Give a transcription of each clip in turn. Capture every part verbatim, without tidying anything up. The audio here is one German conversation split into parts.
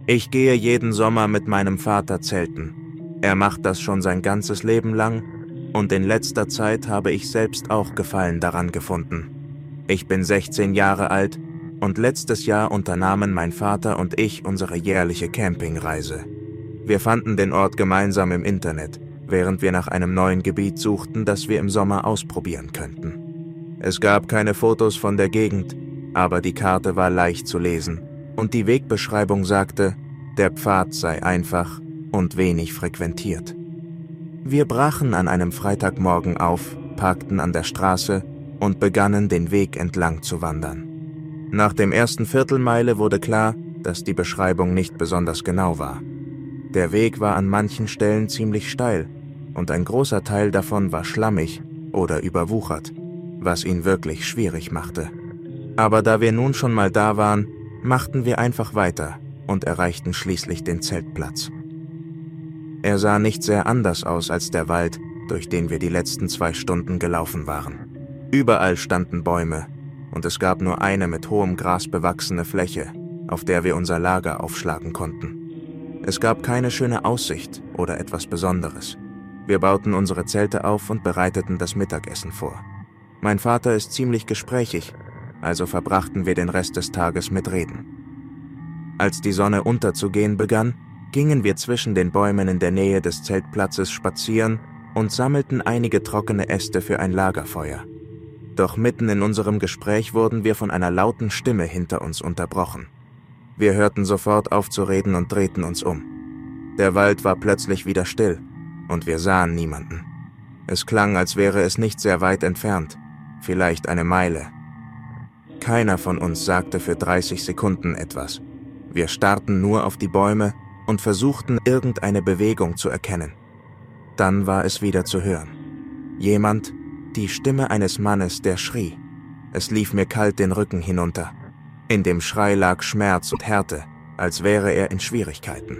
Ich gehe jeden Sommer mit meinem Vater zelten. Er macht das schon sein ganzes Leben lang und in letzter Zeit habe ich selbst auch Gefallen daran gefunden. Ich bin sechzehn Jahre alt und letztes Jahr unternahmen mein Vater und ich unsere jährliche Campingreise. Wir fanden den Ort gemeinsam im Internet, während wir nach einem neuen Gebiet suchten, das wir im Sommer ausprobieren könnten. Es gab keine Fotos von der Gegend, aber die Karte war leicht zu lesen und die Wegbeschreibung sagte, der Pfad sei einfach und wenig frequentiert. Wir brachen an einem Freitagmorgen auf, parkten an der Straße und begannen den Weg entlang zu wandern. Nach dem ersten Viertelmeile wurde klar, dass die Beschreibung nicht besonders genau war. Der Weg war an manchen Stellen ziemlich steil und ein großer Teil davon war schlammig oder überwuchert, was ihn wirklich schwierig machte. Aber da wir nun schon mal da waren, machten wir einfach weiter und erreichten schließlich den Zeltplatz. Er sah nicht sehr anders aus als der Wald, durch den wir die letzten zwei Stunden gelaufen waren. Überall standen Bäume und es gab nur eine mit hohem Gras bewachsene Fläche, auf der wir unser Lager aufschlagen konnten. Es gab keine schöne Aussicht oder etwas Besonderes. Wir bauten unsere Zelte auf und bereiteten das Mittagessen vor. Mein Vater ist ziemlich gesprächig, also verbrachten wir den Rest des Tages mit Reden. Als die Sonne unterzugehen begann, gingen wir zwischen den Bäumen in der Nähe des Zeltplatzes spazieren und sammelten einige trockene Äste für ein Lagerfeuer. Doch mitten in unserem Gespräch wurden wir von einer lauten Stimme hinter uns unterbrochen. Wir hörten sofort auf zu reden und drehten uns um. Der Wald war plötzlich wieder still und wir sahen niemanden. Es klang, als wäre es nicht sehr weit entfernt, vielleicht eine Meile. Keiner von uns sagte für dreißig Sekunden etwas. Wir starrten nur auf die Bäume und versuchten, irgendeine Bewegung zu erkennen. Dann war es wieder zu hören. Jemand, die Stimme eines Mannes, der schrie. Es lief mir kalt den Rücken hinunter. In dem Schrei lag Schmerz und Härte, als wäre er in Schwierigkeiten.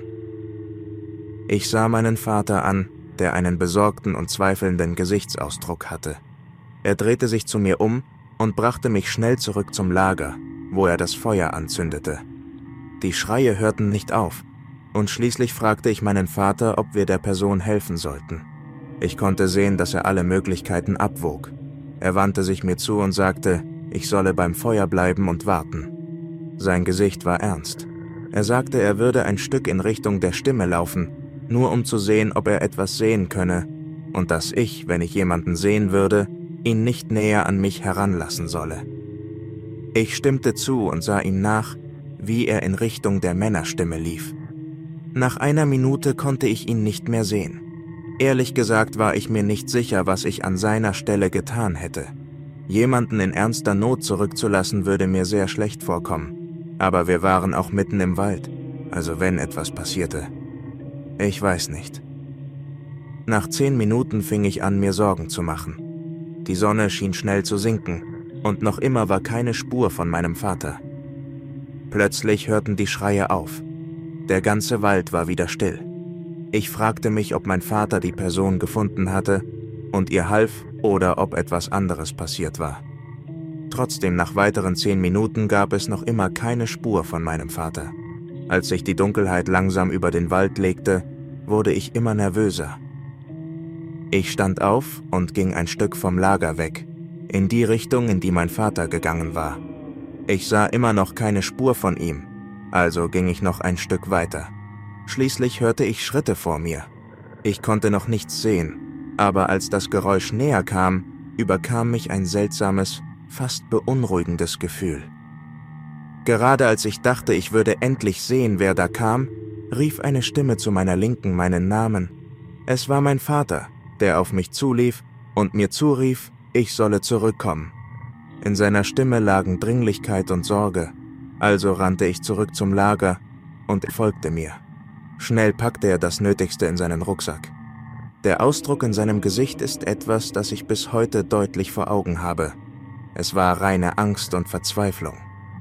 Ich sah meinen Vater an, der einen besorgten und zweifelnden Gesichtsausdruck hatte. Er drehte sich zu mir um und brachte mich schnell zurück zum Lager, wo er das Feuer anzündete. Die Schreie hörten nicht auf, und schließlich fragte ich meinen Vater, ob wir der Person helfen sollten. Ich konnte sehen, dass er alle Möglichkeiten abwog. Er wandte sich mir zu und sagte, ich solle beim Feuer bleiben und warten. Sein Gesicht war ernst. Er sagte, er würde ein Stück in Richtung der Stimme laufen, nur um zu sehen, ob er etwas sehen könne, und dass ich, wenn ich jemanden sehen würde, ihn nicht näher an mich heranlassen solle. Ich stimmte zu und sah ihm nach, wie er in Richtung der Männerstimme lief. Nach einer Minute konnte ich ihn nicht mehr sehen. Ehrlich gesagt war ich mir nicht sicher, was ich an seiner Stelle getan hätte. Jemanden in ernster Not zurückzulassen würde mir sehr schlecht vorkommen. Aber wir waren auch mitten im Wald, also wenn etwas passierte. Ich weiß nicht. Nach zehn Minuten fing ich an, mir Sorgen zu machen. Die Sonne schien schnell zu sinken und noch immer war keine Spur von meinem Vater. Plötzlich hörten die Schreie auf. Der ganze Wald war wieder still. Ich fragte mich, ob mein Vater die Person gefunden hatte und ihr half oder ob etwas anderes passiert war. Trotzdem, nach weiteren zehn Minuten gab es noch immer keine Spur von meinem Vater. Als sich die Dunkelheit langsam über den Wald legte, wurde ich immer nervöser. Ich stand auf und ging ein Stück vom Lager weg, in die Richtung, in die mein Vater gegangen war. Ich sah immer noch keine Spur von ihm, also ging ich noch ein Stück weiter. Schließlich hörte ich Schritte vor mir. Ich konnte noch nichts sehen, aber als das Geräusch näher kam, überkam mich ein seltsames, fast beunruhigendes Gefühl. Gerade als ich dachte, ich würde endlich sehen, wer da kam, rief eine Stimme zu meiner Linken meinen Namen. Es war mein Vater, der auf mich zulief und mir zurief, ich solle zurückkommen. In seiner Stimme lagen Dringlichkeit und Sorge, also rannte ich zurück zum Lager und er folgte mir. Schnell packte er das Nötigste in seinen Rucksack. Der Ausdruck in seinem Gesicht ist etwas, das ich bis heute deutlich vor Augen habe. Es war reine Angst und Verzweiflung.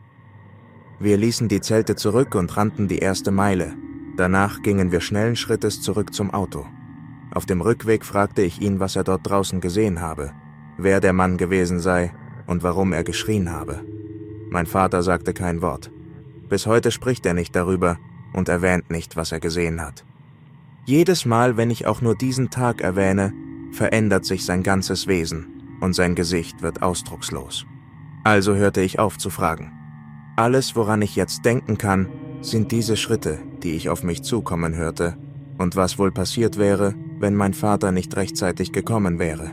Wir ließen die Zelte zurück und rannten die erste Meile. Danach gingen wir schnellen Schrittes zurück zum Auto. Auf dem Rückweg fragte ich ihn, was er dort draußen gesehen habe, wer der Mann gewesen sei und warum er geschrien habe. Mein Vater sagte kein Wort. Bis heute spricht er nicht darüber und erwähnt nicht, was er gesehen hat. Jedes Mal, wenn ich auch nur diesen Tag erwähne, verändert sich sein ganzes Wesen und sein Gesicht wird ausdruckslos. Also hörte ich auf zu fragen. Alles, woran ich jetzt denken kann, sind diese Schritte, die ich auf mich zukommen hörte, und was wohl passiert wäre, wenn mein Vater nicht rechtzeitig gekommen wäre.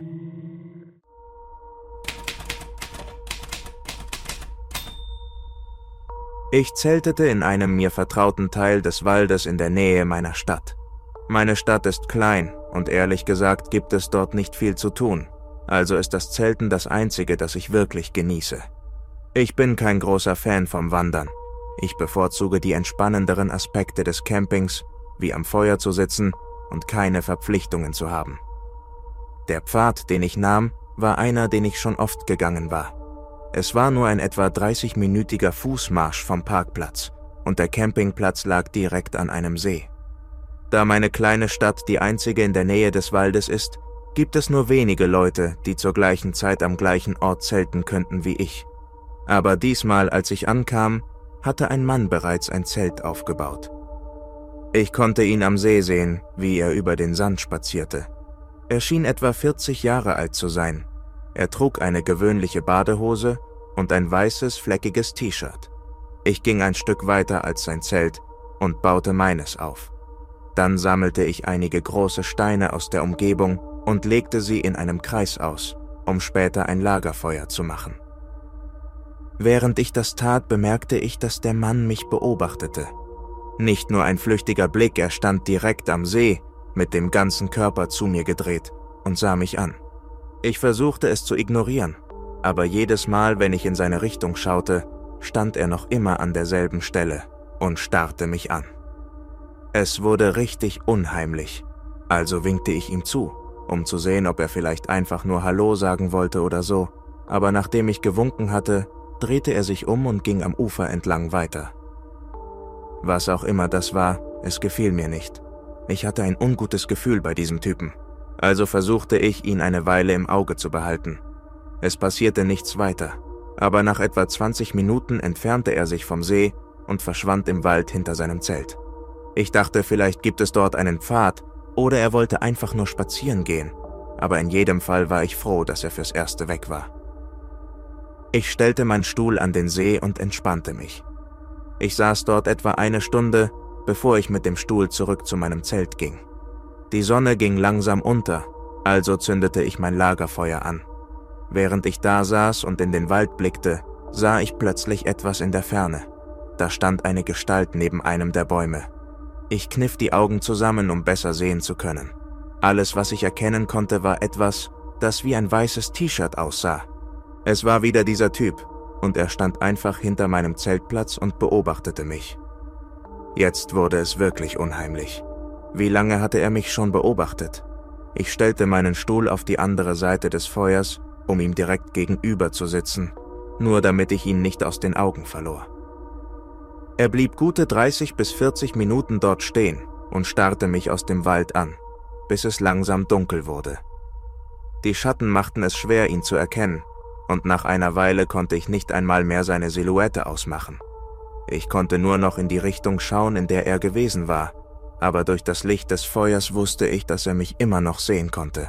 Ich zeltete in einem mir vertrauten Teil des Waldes in der Nähe meiner Stadt. Meine Stadt ist klein und ehrlich gesagt gibt es dort nicht viel zu tun, also ist das Zelten das Einzige, das ich wirklich genieße. Ich bin kein großer Fan vom Wandern. Ich bevorzuge die entspannenderen Aspekte des Campings, wie am Feuer zu sitzen und keine Verpflichtungen zu haben. Der Pfad, den ich nahm, war einer, den ich schon oft gegangen war. Es war nur ein etwa dreißigminütiger Fußmarsch vom Parkplatz und der Campingplatz lag direkt an einem See. Da meine kleine Stadt die einzige in der Nähe des Waldes ist, gibt es nur wenige Leute, die zur gleichen Zeit am gleichen Ort zelten könnten wie ich. Aber diesmal, als ich ankam, hatte ein Mann bereits ein Zelt aufgebaut. Ich konnte ihn am See sehen, wie er über den Sand spazierte. Er schien etwa vierzig Jahre alt zu sein. Er trug eine gewöhnliche Badehose und ein weißes, fleckiges T-Shirt. Ich ging ein Stück weiter als sein Zelt und baute meines auf. Dann sammelte ich einige große Steine aus der Umgebung und legte sie in einem Kreis aus, um später ein Lagerfeuer zu machen. Während ich das tat, bemerkte ich, dass der Mann mich beobachtete. Nicht nur ein flüchtiger Blick, er stand direkt am See, mit dem ganzen Körper zu mir gedreht und sah mich an. Ich versuchte es zu ignorieren, aber jedes Mal, wenn ich in seine Richtung schaute, stand er noch immer an derselben Stelle und starrte mich an. Es wurde richtig unheimlich, also winkte ich ihm zu, um zu sehen, ob er vielleicht einfach nur Hallo sagen wollte oder so, aber nachdem ich gewunken hatte, drehte er sich um und ging am Ufer entlang weiter. Was auch immer das war, es gefiel mir nicht. Ich hatte ein ungutes Gefühl bei diesem Typen. Also versuchte ich, ihn eine Weile im Auge zu behalten. Es passierte nichts weiter, aber nach etwa zwanzig Minuten entfernte er sich vom See und verschwand im Wald hinter seinem Zelt. Ich dachte, vielleicht gibt es dort einen Pfad oder er wollte einfach nur spazieren gehen, aber in jedem Fall war ich froh, dass er fürs Erste weg war. Ich stellte meinen Stuhl an den See und entspannte mich. Ich saß dort etwa eine Stunde, bevor ich mit dem Stuhl zurück zu meinem Zelt ging. Die Sonne ging langsam unter, also zündete ich mein Lagerfeuer an. Während ich da saß und in den Wald blickte, sah ich plötzlich etwas in der Ferne. Da stand eine Gestalt neben einem der Bäume. Ich kniff die Augen zusammen, um besser sehen zu können. Alles, was ich erkennen konnte, war etwas, das wie ein weißes T-Shirt aussah. Es war wieder dieser Typ, und er stand einfach hinter meinem Zeltplatz und beobachtete mich. Jetzt wurde es wirklich unheimlich. Wie lange hatte er mich schon beobachtet? Ich stellte meinen Stuhl auf die andere Seite des Feuers, um ihm direkt gegenüber zu sitzen, nur damit ich ihn nicht aus den Augen verlor. Er blieb gute dreißig bis vierzig Minuten dort stehen und starrte mich aus dem Wald an, bis es langsam dunkel wurde. Die Schatten machten es schwer, ihn zu erkennen, und nach einer Weile konnte ich nicht einmal mehr seine Silhouette ausmachen. Ich konnte nur noch in die Richtung schauen, in der er gewesen war, aber durch das Licht des Feuers wusste ich, dass er mich immer noch sehen konnte.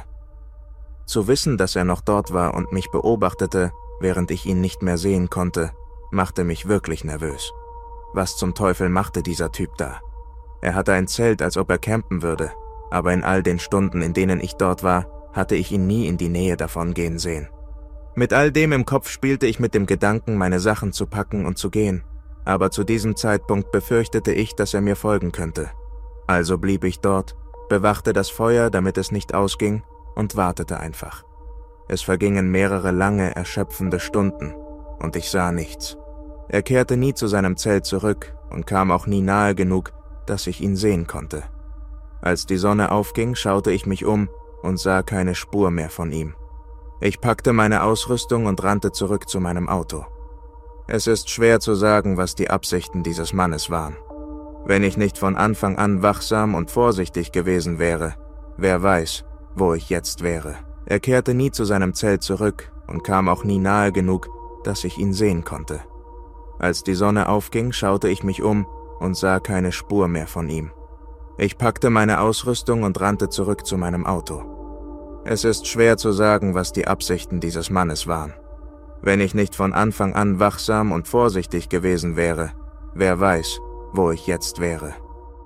Zu wissen, dass er noch dort war und mich beobachtete, während ich ihn nicht mehr sehen konnte, machte mich wirklich nervös. Was zum Teufel machte dieser Typ da? Er hatte ein Zelt, als ob er campen würde, aber in all den Stunden, in denen ich dort war, hatte ich ihn nie in die Nähe davon gehen sehen. Mit all dem im Kopf spielte ich mit dem Gedanken, meine Sachen zu packen und zu gehen, aber zu diesem Zeitpunkt befürchtete ich, dass er mir folgen könnte. Also blieb ich dort, bewachte das Feuer, damit es nicht ausging, und wartete einfach. Es vergingen mehrere lange, erschöpfende Stunden, und ich sah nichts. Er kehrte nie zu seinem Zelt zurück und kam auch nie nahe genug, dass ich ihn sehen konnte. Als die Sonne aufging, schaute ich mich um und sah keine Spur mehr von ihm. Ich packte meine Ausrüstung und rannte zurück zu meinem Auto. Es ist schwer zu sagen, was die Absichten dieses Mannes waren. Wenn ich nicht von Anfang an wachsam und vorsichtig gewesen wäre, wer weiß, wo ich jetzt wäre. Er kehrte nie zu seinem Zelt zurück und kam auch nie nahe genug, dass ich ihn sehen konnte. Als die Sonne aufging, schaute ich mich um und sah keine Spur mehr von ihm. Ich packte meine Ausrüstung und rannte zurück zu meinem Auto. Es ist schwer zu sagen, was die Absichten dieses Mannes waren. Wenn ich nicht von Anfang an wachsam und vorsichtig gewesen wäre, wer weiß, wo ich jetzt wäre.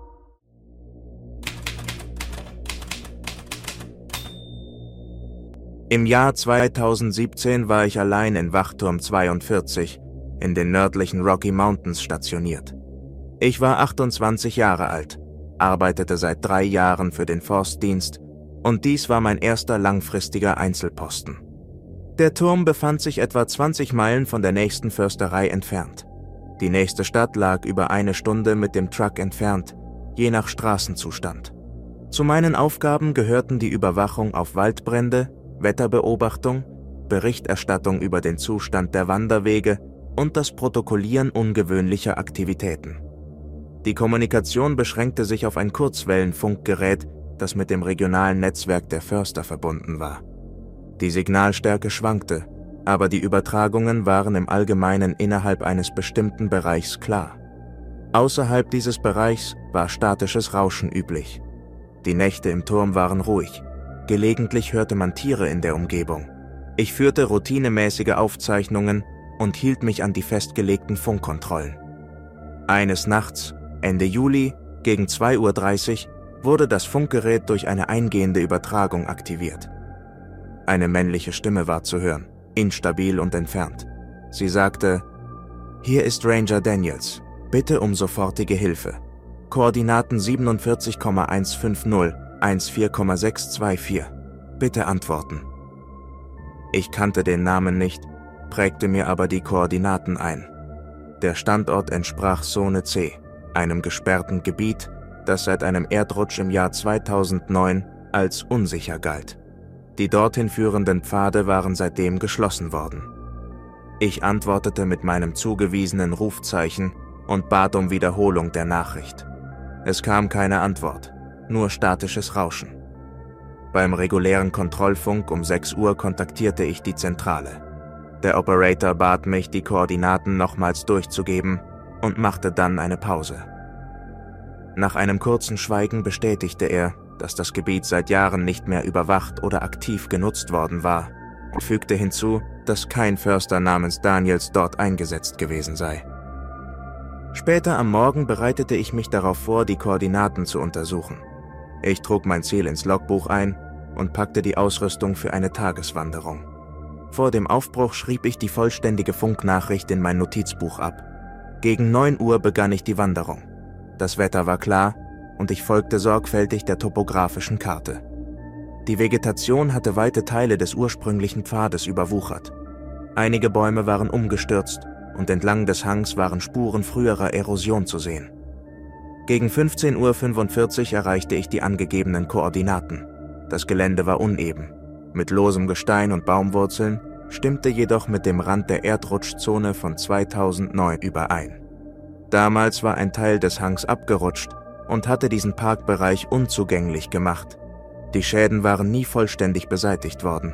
Im Jahr zweitausendsiebzehn war ich allein in Wachturm zweiundvierzig in den nördlichen Rocky Mountains stationiert. Ich war achtundzwanzig Jahre alt, arbeitete seit drei Jahren für den Forstdienst und dies war mein erster langfristiger Einzelposten. Der Turm befand sich etwa zwanzig Meilen von der nächsten Försterei entfernt. Die nächste Stadt lag über eine Stunde mit dem Truck entfernt, je nach Straßenzustand. Zu meinen Aufgaben gehörten die Überwachung auf Waldbrände, Wetterbeobachtung, Berichterstattung über den Zustand der Wanderwege und das Protokollieren ungewöhnlicher Aktivitäten. Die Kommunikation beschränkte sich auf ein Kurzwellenfunkgerät, das mit dem regionalen Netzwerk der Förster verbunden war. Die Signalstärke schwankte, aber die Übertragungen waren im Allgemeinen innerhalb eines bestimmten Bereichs klar. Außerhalb dieses Bereichs war statisches Rauschen üblich. Die Nächte im Turm waren ruhig. Gelegentlich hörte man Tiere in der Umgebung. Ich führte routinemäßige Aufzeichnungen und hielt mich an die festgelegten Funkkontrollen. Eines Nachts, Ende Juli, gegen zwei Uhr dreißig, wurde das Funkgerät durch eine eingehende Übertragung aktiviert. Eine männliche Stimme war zu hören, instabil und entfernt. Sie sagte: „Hier ist Ranger Daniels. Bitte um sofortige Hilfe. Koordinaten siebenundvierzig Komma hundertfünfzig, vierzehn Komma sechs zwei vier. Bitte antworten." Ich kannte den Namen nicht, prägte mir aber die Koordinaten ein. Der Standort entsprach Zone C, einem gesperrten Gebiet, das seit einem Erdrutsch im Jahr zweitausendneun als unsicher galt. Die dorthin führenden Pfade waren seitdem geschlossen worden. Ich antwortete mit meinem zugewiesenen Rufzeichen und bat um Wiederholung der Nachricht. Es kam keine Antwort, nur statisches Rauschen. Beim regulären Kontrollfunk um sechs Uhr kontaktierte ich die Zentrale. Der Operator bat mich, die Koordinaten nochmals durchzugeben und machte dann eine Pause. Nach einem kurzen Schweigen bestätigte er, dass das Gebiet seit Jahren nicht mehr überwacht oder aktiv genutzt worden war, und fügte hinzu, dass kein Förster namens Daniels dort eingesetzt gewesen sei. Später am Morgen bereitete ich mich darauf vor, die Koordinaten zu untersuchen. Ich trug mein Ziel ins Logbuch ein und packte die Ausrüstung für eine Tageswanderung. Vor dem Aufbruch schrieb ich die vollständige Funknachricht in mein Notizbuch ab. Gegen neun Uhr begann ich die Wanderung. Das Wetter war klar und ich folgte sorgfältig der topografischen Karte. Die Vegetation hatte weite Teile des ursprünglichen Pfades überwuchert. Einige Bäume waren umgestürzt und entlang des Hangs waren Spuren früherer Erosion zu sehen. Gegen fünfzehn Uhr fünfundvierzig erreichte ich die angegebenen Koordinaten. Das Gelände war uneben, mit losem Gestein und Baumwurzeln, stimmte jedoch mit dem Rand der Erdrutschzone von zweitausendneun überein. Damals war ein Teil des Hangs abgerutscht und hatte diesen Parkbereich unzugänglich gemacht. Die Schäden waren nie vollständig beseitigt worden.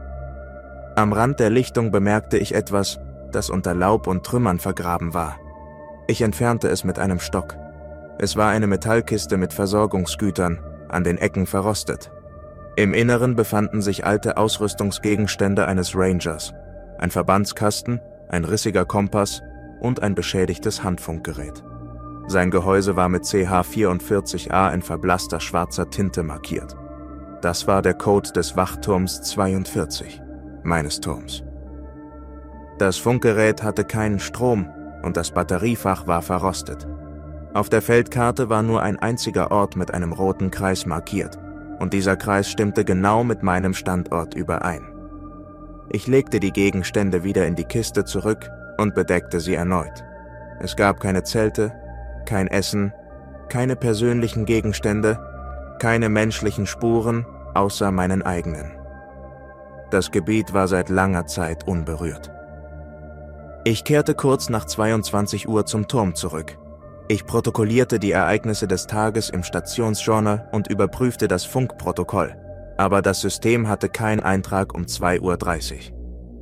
Am Rand der Lichtung bemerkte ich etwas, das unter Laub und Trümmern vergraben war. Ich entfernte es mit einem Stock. Es war eine Metallkiste mit Versorgungsgütern, an den Ecken verrostet. Im Inneren befanden sich alte Ausrüstungsgegenstände eines Rangers, ein Verbandskasten, ein rissiger Kompass und ein beschädigtes Handfunkgerät. Sein Gehäuse war mit C H vierundvierzig A in verblasster schwarzer Tinte markiert. Das war der Code des Wachturms zweiundvierzig, meines Turms. Das Funkgerät hatte keinen Strom und das Batteriefach war verrostet. Auf der Feldkarte war nur ein einziger Ort mit einem roten Kreis markiert und dieser Kreis stimmte genau mit meinem Standort überein. Ich legte die Gegenstände wieder in die Kiste zurück und bedeckte sie erneut. Es gab keine Zelte, kein Essen, keine persönlichen Gegenstände, keine menschlichen Spuren außer meinen eigenen. Das Gebiet war seit langer Zeit unberührt. Ich kehrte kurz nach zweiundzwanzig Uhr zum Turm zurück. Ich protokollierte die Ereignisse des Tages im Stationsjournal und überprüfte das Funkprotokoll, aber das System hatte keinen Eintrag um zwei Uhr dreißig.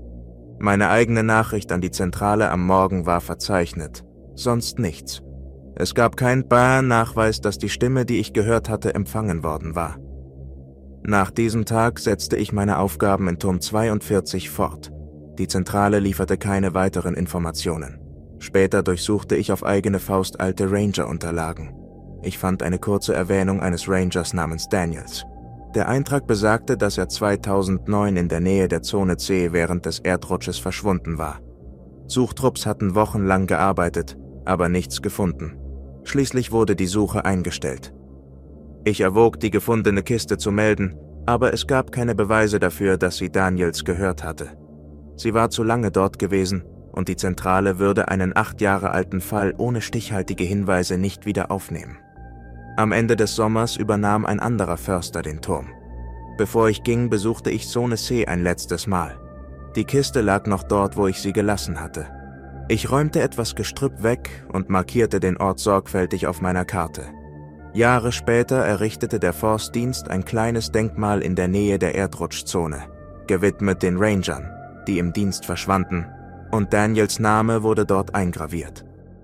Meine eigene Nachricht an die Zentrale am Morgen war verzeichnet, sonst nichts. Es gab keinen Nachweis, dass die Stimme, die ich gehört hatte, empfangen worden war. Nach diesem Tag setzte ich meine Aufgaben in Turm zweiundvierzig fort. Die Zentrale lieferte keine weiteren Informationen. Später durchsuchte ich auf eigene Faust alte Ranger-Unterlagen. Ich fand eine kurze Erwähnung eines Rangers namens Daniels. Der Eintrag besagte, dass er zweitausendneun in der Nähe der Zone C während des Erdrutsches verschwunden war. Suchtrupps hatten wochenlang gearbeitet, aber nichts gefunden. Schließlich wurde die Suche eingestellt. Ich erwog, die gefundene Kiste zu melden, aber es gab keine Beweise dafür, dass sie Daniels gehört hatte. Sie war zu lange dort gewesen und die Zentrale würde einen acht Jahre alten Fall ohne stichhaltige Hinweise nicht wieder aufnehmen. Am Ende des Sommers übernahm ein anderer Förster den Turm. Bevor ich ging, besuchte ich Zone C ein letztes Mal. Die Kiste lag noch dort, wo ich sie gelassen hatte. Ich räumte etwas Gestrüpp weg und markierte den Ort sorgfältig auf meiner Karte. Jahre später errichtete der Forstdienst ein kleines Denkmal in der Nähe der Erdrutschzone, gewidmet den Rangern, die im Dienst verschwanden, und Daniels Name wurde dort eingraviert.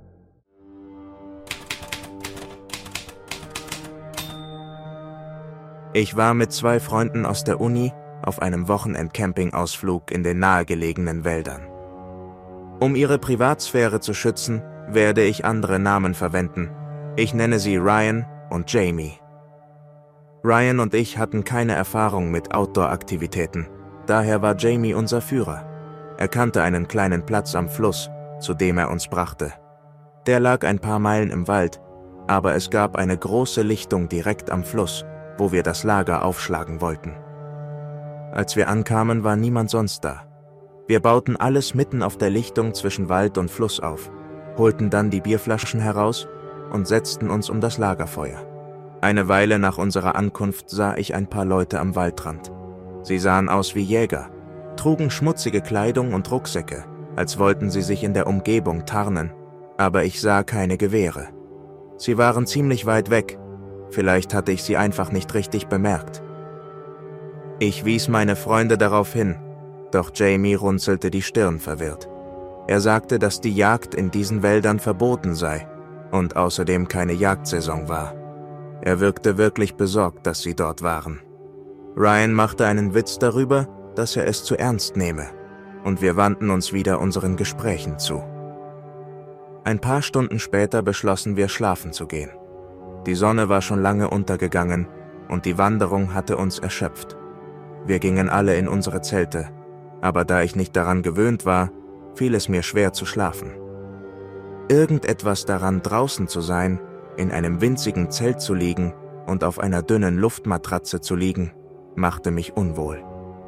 Ich war mit zwei Freunden aus der Uni auf einem Wochenend-Camping-Ausflug in den nahegelegenen Wäldern. Um ihre Privatsphäre zu schützen, werde ich andere Namen verwenden. Ich nenne sie Ryan und Jamie. Ryan und ich hatten keine Erfahrung mit Outdoor-Aktivitäten, daher war Jamie unser Führer. Er kannte einen kleinen Platz am Fluss, zu dem er uns brachte. Der lag ein paar Meilen im Wald, aber es gab eine große Lichtung direkt am Fluss, wo wir das Lager aufschlagen wollten. Als wir ankamen, war niemand sonst da. Wir bauten alles mitten auf der Lichtung zwischen Wald und Fluss auf, holten dann die Bierflaschen heraus und setzten uns um das Lagerfeuer. Eine Weile nach unserer Ankunft sah ich ein paar Leute am Waldrand. Sie sahen aus wie Jäger, trugen schmutzige Kleidung und Rucksäcke, als wollten sie sich in der Umgebung tarnen, aber ich sah keine Gewehre. Sie waren ziemlich weit weg, vielleicht hatte ich sie einfach nicht richtig bemerkt. Ich wies meine Freunde darauf hin, doch Jamie runzelte die Stirn verwirrt. Er sagte, dass die Jagd in diesen Wäldern verboten sei und außerdem keine Jagdsaison war. Er wirkte wirklich besorgt, dass sie dort waren. Ryan machte einen Witz darüber, dass er es zu ernst nehme, und wir wandten uns wieder unseren Gesprächen zu. Ein paar Stunden später beschlossen wir, schlafen zu gehen. Die Sonne war schon lange untergegangen und die Wanderung hatte uns erschöpft. Wir gingen alle in unsere Zelte, aber da ich nicht daran gewöhnt war, fiel es mir schwer zu schlafen. Irgendetwas daran, draußen zu sein, in einem winzigen Zelt zu liegen und auf einer dünnen Luftmatratze zu liegen, machte mich unwohl.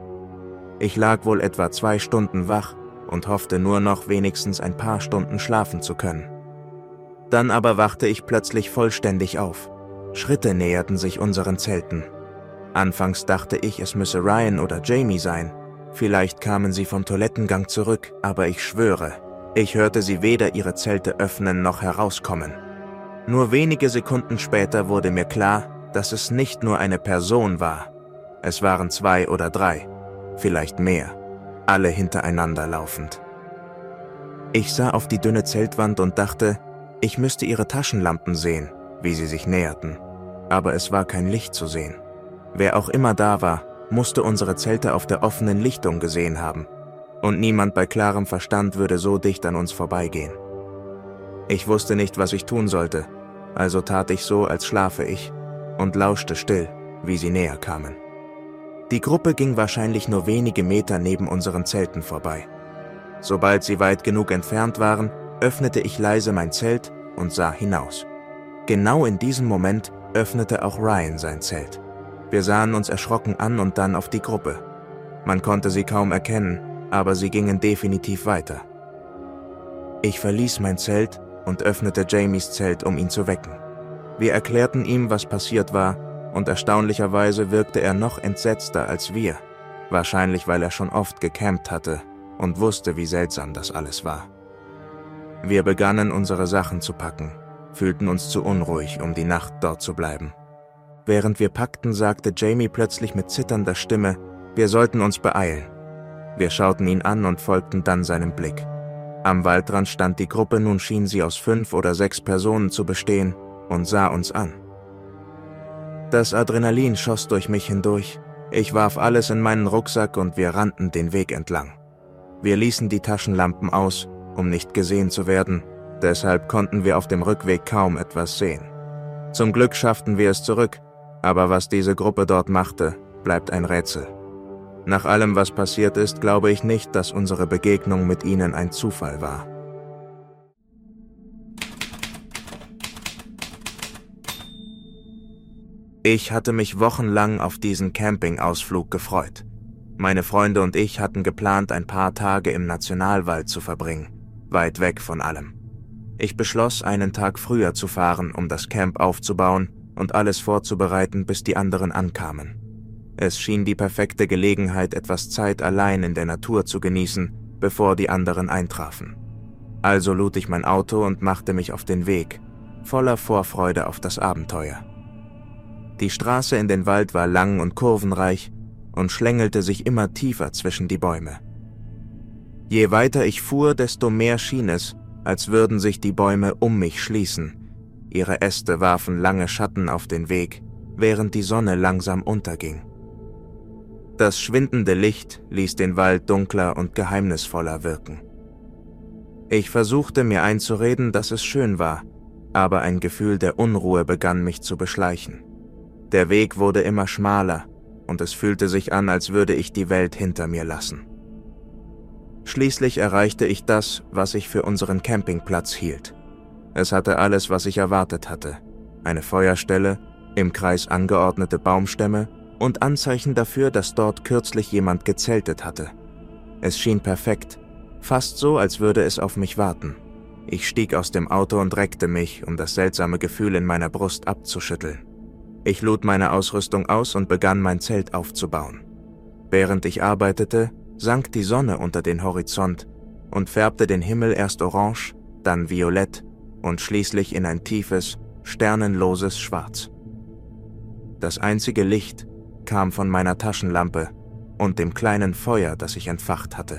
Ich lag wohl etwa zwei Stunden wach und hoffte nur noch wenigstens ein paar Stunden schlafen zu können. Dann aber wachte ich plötzlich vollständig auf. Schritte näherten sich unseren Zelten. Anfangs dachte ich, es müsse Ryan oder Jamie sein. Vielleicht kamen sie vom Toilettengang zurück, aber ich schwöre, ich hörte sie weder ihre Zelte öffnen noch herauskommen. Nur wenige Sekunden später wurde mir klar, dass es nicht nur eine Person war. Es waren zwei oder drei, vielleicht mehr, alle hintereinander laufend. Ich sah auf die dünne Zeltwand und dachte, ich müsste ihre Taschenlampen sehen, wie sie sich näherten. Aber es war kein Licht zu sehen. Wer auch immer da war, musste unsere Zelte auf der offenen Lichtung gesehen haben. Und niemand bei klarem Verstand würde so dicht an uns vorbeigehen. Ich wusste nicht, was ich tun sollte, also tat ich so, als schlafe ich, und lauschte still, wie sie näher kamen. Die Gruppe ging wahrscheinlich nur wenige Meter neben unseren Zelten vorbei. Sobald sie weit genug entfernt waren, öffnete ich leise mein Zelt und sah hinaus. Genau in diesem Moment öffnete auch Ryan sein Zelt. Wir sahen uns erschrocken an und dann auf die Gruppe. Man konnte sie kaum erkennen, aber sie gingen definitiv weiter. Ich verließ mein Zelt und öffnete Jamies Zelt, um ihn zu wecken. Wir erklärten ihm, was passiert war, und erstaunlicherweise wirkte er noch entsetzter als wir, wahrscheinlich weil er schon oft gecampt hatte und wusste, wie seltsam das alles war. Wir begannen, unsere Sachen zu packen, fühlten uns zu unruhig, um die Nacht dort zu bleiben. Während wir packten, sagte Jamie plötzlich mit zitternder Stimme, wir sollten uns beeilen. Wir schauten ihn an und folgten dann seinem Blick. Am Waldrand stand die Gruppe, nun schien sie aus fünf oder sechs Personen zu bestehen, und sah uns an. Das Adrenalin schoss durch mich hindurch. Ich warf alles in meinen Rucksack und wir rannten den Weg entlang. Wir ließen die Taschenlampen aus, um nicht gesehen zu werden, deshalb konnten wir auf dem Rückweg kaum etwas sehen. Zum Glück schafften wir es zurück, aber was diese Gruppe dort machte, bleibt ein Rätsel. Nach allem, was passiert ist, glaube ich nicht, dass unsere Begegnung mit ihnen ein Zufall war. Ich hatte mich wochenlang auf diesen Campingausflug gefreut. Meine Freunde und ich hatten geplant, ein paar Tage im Nationalwald zu verbringen, weit weg von allem. Ich beschloss, einen Tag früher zu fahren, um das Camp aufzubauen und alles vorzubereiten, bis die anderen ankamen. Es schien die perfekte Gelegenheit, etwas Zeit allein in der Natur zu genießen, bevor die anderen eintrafen. Also lud ich mein Auto und machte mich auf den Weg, voller Vorfreude auf das Abenteuer. Die Straße in den Wald war lang und kurvenreich und schlängelte sich immer tiefer zwischen die Bäume. Je weiter ich fuhr, desto mehr schien es, als würden sich die Bäume um mich schließen. Ihre Äste warfen lange Schatten auf den Weg, während die Sonne langsam unterging. Das schwindende Licht ließ den Wald dunkler und geheimnisvoller wirken. Ich versuchte mir einzureden, dass es schön war, aber ein Gefühl der Unruhe begann mich zu beschleichen. Der Weg wurde immer schmaler und es fühlte sich an, als würde ich die Welt hinter mir lassen. Schließlich erreichte ich das, was ich für unseren Campingplatz hielt. Es hatte alles, was ich erwartet hatte. Eine Feuerstelle, im Kreis angeordnete Baumstämme und Anzeichen dafür, dass dort kürzlich jemand gezeltet hatte. Es schien perfekt, fast so, als würde es auf mich warten. Ich stieg aus dem Auto und reckte mich, um das seltsame Gefühl in meiner Brust abzuschütteln. Ich lud meine Ausrüstung aus und begann, mein Zelt aufzubauen. Während ich arbeitete, sank die Sonne unter den Horizont und färbte den Himmel erst orange, dann violett und schließlich in ein tiefes, sternenloses Schwarz. Das einzige Licht kam von meiner Taschenlampe und dem kleinen Feuer, das ich entfacht hatte.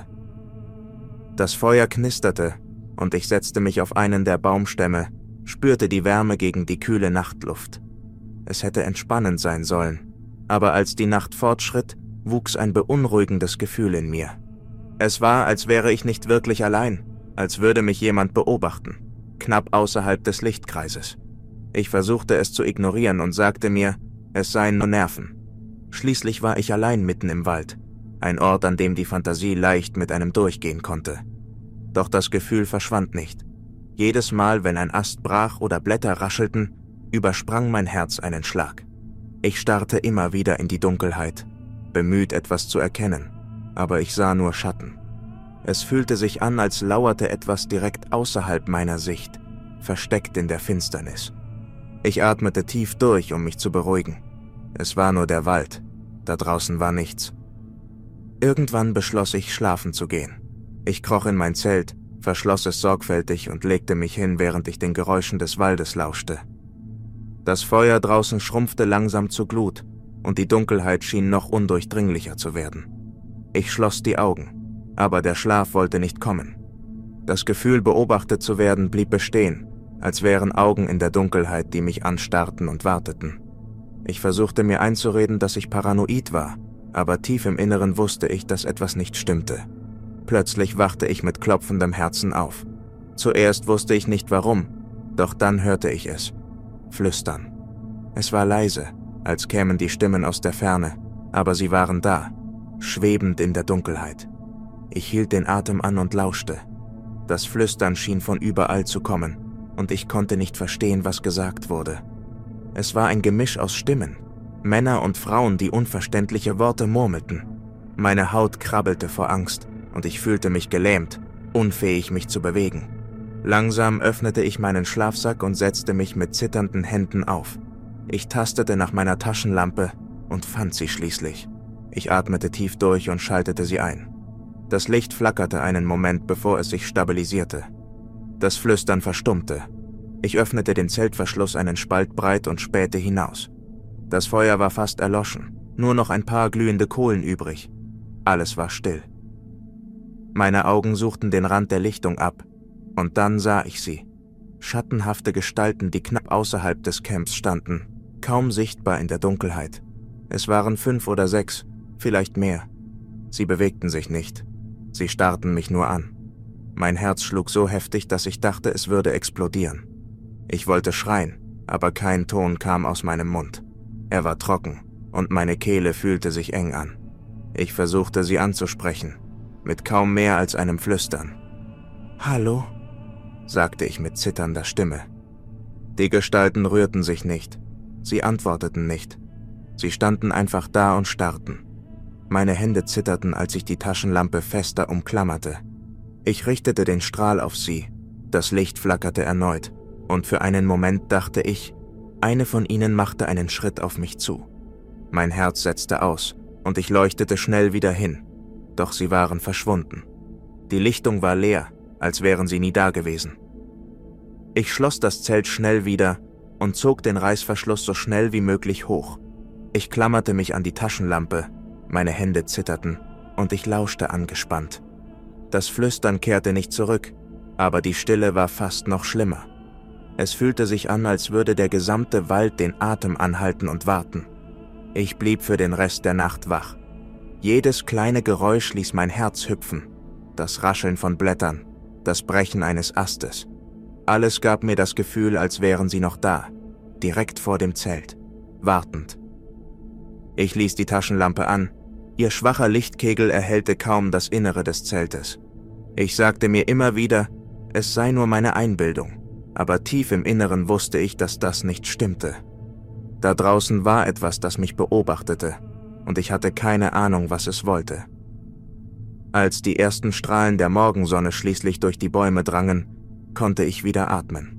Das Feuer knisterte und ich setzte mich auf einen der Baumstämme, spürte die Wärme gegen die kühle Nachtluft. Es hätte entspannend sein sollen, aber als die Nacht fortschritt, wuchs ein beunruhigendes Gefühl in mir. Es war, als wäre ich nicht wirklich allein, als würde mich jemand beobachten, knapp außerhalb des Lichtkreises. Ich versuchte es zu ignorieren und sagte mir, es seien nur Nerven. Schließlich war ich allein mitten im Wald, ein Ort, an dem die Fantasie leicht mit einem durchgehen konnte. Doch das Gefühl verschwand nicht. Jedes Mal, wenn ein Ast brach oder Blätter raschelten, übersprang mein Herz einen Schlag. Ich starrte immer wieder in die Dunkelheit, bemüht, etwas zu erkennen, aber ich sah nur Schatten. Es fühlte sich an, als lauerte etwas direkt außerhalb meiner Sicht, versteckt in der Finsternis. Ich atmete tief durch, um mich zu beruhigen. Es war nur der Wald, da draußen war nichts. Irgendwann beschloss ich, schlafen zu gehen. Ich kroch in mein Zelt, verschloss es sorgfältig und legte mich hin, während ich den Geräuschen des Waldes lauschte. Das Feuer draußen schrumpfte langsam zu Glut und die Dunkelheit schien noch undurchdringlicher zu werden. Ich schloss die Augen, aber der Schlaf wollte nicht kommen. Das Gefühl, beobachtet zu werden, blieb bestehen, als wären Augen in der Dunkelheit, die mich anstarrten und warteten. Ich versuchte mir einzureden, dass ich paranoid war, aber tief im Inneren wusste ich, dass etwas nicht stimmte. Plötzlich wachte ich mit klopfendem Herzen auf. Zuerst wusste ich nicht warum, doch dann hörte ich es. Flüstern. Es war leise, als kämen die Stimmen aus der Ferne, aber sie waren da, schwebend in der Dunkelheit. Ich hielt den Atem an und lauschte. Das Flüstern schien von überall zu kommen, und ich konnte nicht verstehen, was gesagt wurde. Es war ein Gemisch aus Stimmen, Männer und Frauen, die unverständliche Worte murmelten. Meine Haut krabbelte vor Angst, und ich fühlte mich gelähmt, unfähig, mich zu bewegen. Langsam öffnete ich meinen Schlafsack und setzte mich mit zitternden Händen auf. Ich tastete nach meiner Taschenlampe und fand sie schließlich. Ich atmete tief durch und schaltete sie ein. Das Licht flackerte einen Moment, bevor es sich stabilisierte. Das Flüstern verstummte. Ich öffnete den Zeltverschluss einen Spalt breit und spähte hinaus. Das Feuer war fast erloschen, nur noch ein paar glühende Kohlen übrig. Alles war still. Meine Augen suchten den Rand der Lichtung ab, und dann sah ich sie. Schattenhafte Gestalten, die knapp außerhalb des Camps standen, kaum sichtbar in der Dunkelheit. Es waren fünf oder sechs, vielleicht mehr. Sie bewegten sich nicht. Sie starrten mich nur an. Mein Herz schlug so heftig, dass ich dachte, es würde explodieren. Ich wollte schreien, aber kein Ton kam aus meinem Mund. Er war trocken, und meine Kehle fühlte sich eng an. Ich versuchte, sie anzusprechen, mit kaum mehr als einem Flüstern. »Hallo?«, sagte ich mit zitternder Stimme. Die Gestalten rührten sich nicht. Sie antworteten nicht. Sie standen einfach da und starrten. Meine Hände zitterten, als ich die Taschenlampe fester umklammerte. Ich richtete den Strahl auf sie. Das Licht flackerte erneut, und für einen Moment dachte ich, eine von ihnen machte einen Schritt auf mich zu. Mein Herz setzte aus, und ich leuchtete schnell wieder hin. Doch sie waren verschwunden. Die Lichtung war leer, als wären sie nie da gewesen. Ich schloss das Zelt schnell wieder und zog den Reißverschluss so schnell wie möglich hoch. Ich klammerte mich an die Taschenlampe, meine Hände zitterten und ich lauschte angespannt. Das Flüstern kehrte nicht zurück, aber die Stille war fast noch schlimmer. Es fühlte sich an, als würde der gesamte Wald den Atem anhalten und warten. Ich blieb für den Rest der Nacht wach. Jedes kleine Geräusch ließ mein Herz hüpfen. Das Rascheln von Blättern, das Brechen eines Astes. Alles gab mir das Gefühl, als wären sie noch da, direkt vor dem Zelt, wartend. Ich ließ die Taschenlampe an. Ihr schwacher Lichtkegel erhellte kaum das Innere des Zeltes. Ich sagte mir immer wieder, es sei nur meine Einbildung, aber tief im Inneren wusste ich, dass das nicht stimmte. Da draußen war etwas, das mich beobachtete, und ich hatte keine Ahnung, was es wollte. Als die ersten Strahlen der Morgensonne schließlich durch die Bäume drangen, konnte ich wieder atmen.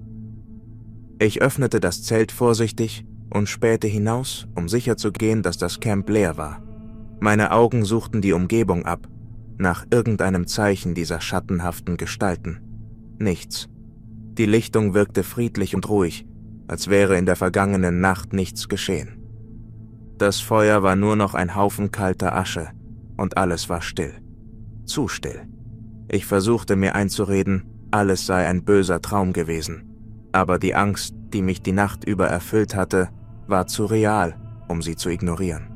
Ich öffnete das Zelt vorsichtig und spähte hinaus, um sicherzugehen, dass das Camp leer war. Meine Augen suchten die Umgebung ab, nach irgendeinem Zeichen dieser schattenhaften Gestalten. Nichts. Die Lichtung wirkte friedlich und ruhig, als wäre in der vergangenen Nacht nichts geschehen. Das Feuer war nur noch ein Haufen kalter Asche und alles war still. Zu still. Ich versuchte mir einzureden, alles sei ein böser Traum gewesen, aber die Angst, die mich die Nacht über erfüllt hatte, war zu real, um sie zu ignorieren.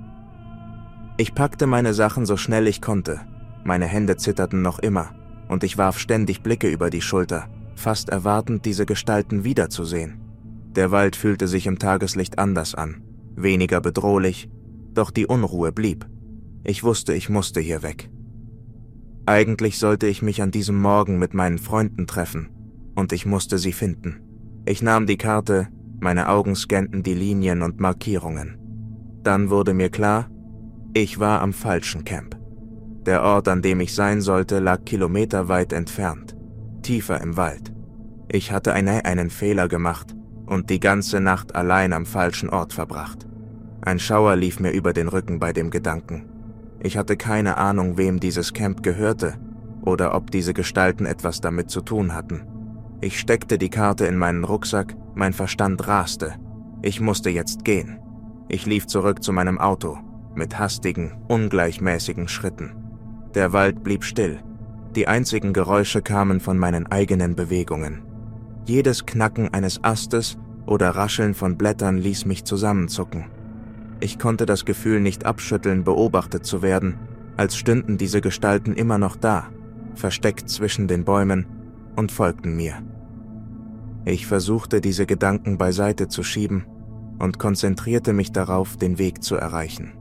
Ich packte meine Sachen so schnell ich konnte, meine Hände zitterten noch immer und ich warf ständig Blicke über die Schulter, fast erwartend, diese Gestalten wiederzusehen. Der Wald fühlte sich im Tageslicht anders an, weniger bedrohlich, doch die Unruhe blieb. Ich wusste, ich musste hier weg. Eigentlich sollte ich mich an diesem Morgen mit meinen Freunden treffen, und ich musste sie finden. Ich nahm die Karte, meine Augen scannten die Linien und Markierungen. Dann wurde mir klar, ich war am falschen Camp. Der Ort, an dem ich sein sollte, lag kilometerweit entfernt, tiefer im Wald. Ich hatte eine, einen Fehler gemacht und die ganze Nacht allein am falschen Ort verbracht. Ein Schauer lief mir über den Rücken bei dem Gedanken. Ich hatte keine Ahnung, wem dieses Camp gehörte oder ob diese Gestalten etwas damit zu tun hatten. Ich steckte die Karte in meinen Rucksack, mein Verstand raste. Ich musste jetzt gehen. Ich lief zurück zu meinem Auto, mit hastigen, ungleichmäßigen Schritten. Der Wald blieb still. Die einzigen Geräusche kamen von meinen eigenen Bewegungen. Jedes Knacken eines Astes oder Rascheln von Blättern ließ mich zusammenzucken. Ich konnte das Gefühl nicht abschütteln, beobachtet zu werden, als stünden diese Gestalten immer noch da, versteckt zwischen den Bäumen, und folgten mir. Ich versuchte, diese Gedanken beiseite zu schieben und konzentrierte mich darauf, den Weg zu erreichen.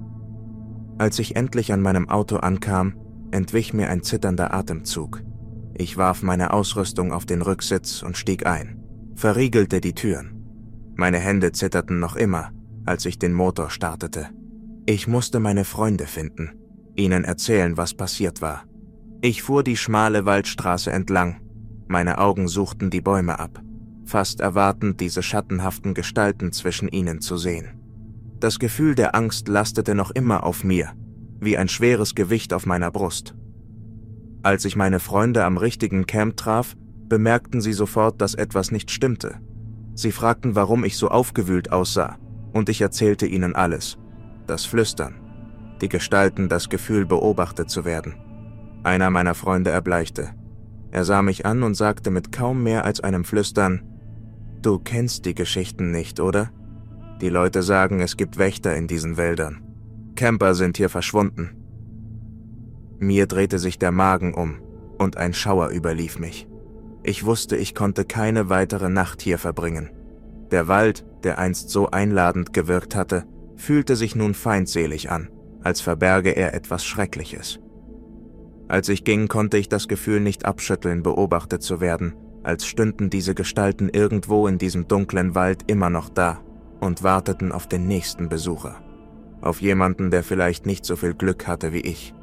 Als ich endlich an meinem Auto ankam, entwich mir ein zitternder Atemzug. Ich warf meine Ausrüstung auf den Rücksitz und stieg ein, verriegelte die Türen. Meine Hände zitterten noch immer, als ich den Motor startete. Ich musste meine Freunde finden, ihnen erzählen, was passiert war. Ich fuhr die schmale Waldstraße entlang. Meine Augen suchten die Bäume ab, fast erwartend, diese schattenhaften Gestalten zwischen ihnen zu sehen. Das Gefühl der Angst lastete noch immer auf mir, wie ein schweres Gewicht auf meiner Brust. Als ich meine Freunde am richtigen Camp traf, bemerkten sie sofort, dass etwas nicht stimmte. Sie fragten, warum ich so aufgewühlt aussah, und ich erzählte ihnen alles. Das Flüstern, die Gestalten, das Gefühl, beobachtet zu werden. Einer meiner Freunde erbleichte. Er sah mich an und sagte mit kaum mehr als einem Flüstern: »Du kennst die Geschichten nicht, oder? Die Leute sagen, es gibt Wächter in diesen Wäldern. Camper sind hier verschwunden.« Mir drehte sich der Magen um und ein Schauer überlief mich. Ich wusste, ich konnte keine weitere Nacht hier verbringen. Der Wald, der einst so einladend gewirkt hatte, fühlte sich nun feindselig an, als verberge er etwas Schreckliches. Als ich ging, konnte ich das Gefühl nicht abschütteln, beobachtet zu werden, als stünden diese Gestalten irgendwo in diesem dunklen Wald immer noch da und warteten auf den nächsten Besucher. Auf jemanden, der vielleicht nicht so viel Glück hatte wie ich.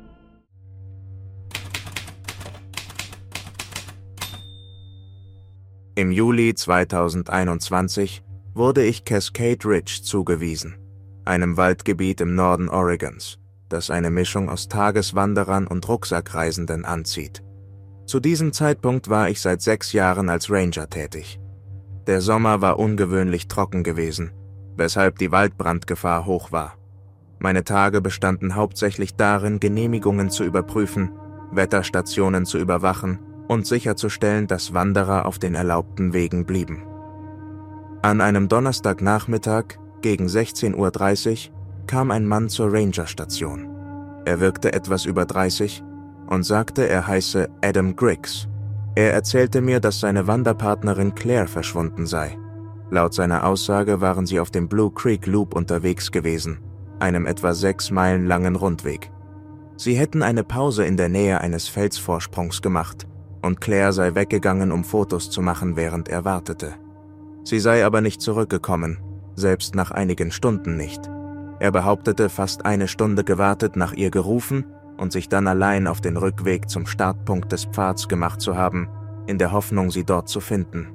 Im Juli zweitausendeinundzwanzig wurde ich Cascade Ridge zugewiesen, einem Waldgebiet im Norden Oregons, das eine Mischung aus Tageswanderern und Rucksackreisenden anzieht. Zu diesem Zeitpunkt war ich seit sechs Jahren als Ranger tätig. Der Sommer war ungewöhnlich trocken gewesen, weshalb die Waldbrandgefahr hoch war. Meine Tage bestanden hauptsächlich darin, Genehmigungen zu überprüfen, Wetterstationen zu überwachen und sicherzustellen, dass Wanderer auf den erlaubten Wegen blieben. An einem Donnerstagnachmittag gegen sechzehn Uhr dreißig kam ein Mann zur Rangerstation. Er wirkte etwas über dreißig und sagte, er heiße Adam Griggs. Er erzählte mir, dass seine Wanderpartnerin Claire verschwunden sei. Laut seiner Aussage waren sie auf dem Blue Creek Loop unterwegs gewesen, einem etwa sechs Meilen langen Rundweg. Sie hätten eine Pause in der Nähe eines Felsvorsprungs gemacht und Claire sei weggegangen, um Fotos zu machen, während er wartete. Sie sei aber nicht zurückgekommen, selbst nach einigen Stunden nicht. Er behauptete, fast eine Stunde gewartet, nach ihr gerufen und sich dann allein auf den Rückweg zum Startpunkt des Pfads gemacht zu haben, in der Hoffnung, sie dort zu finden.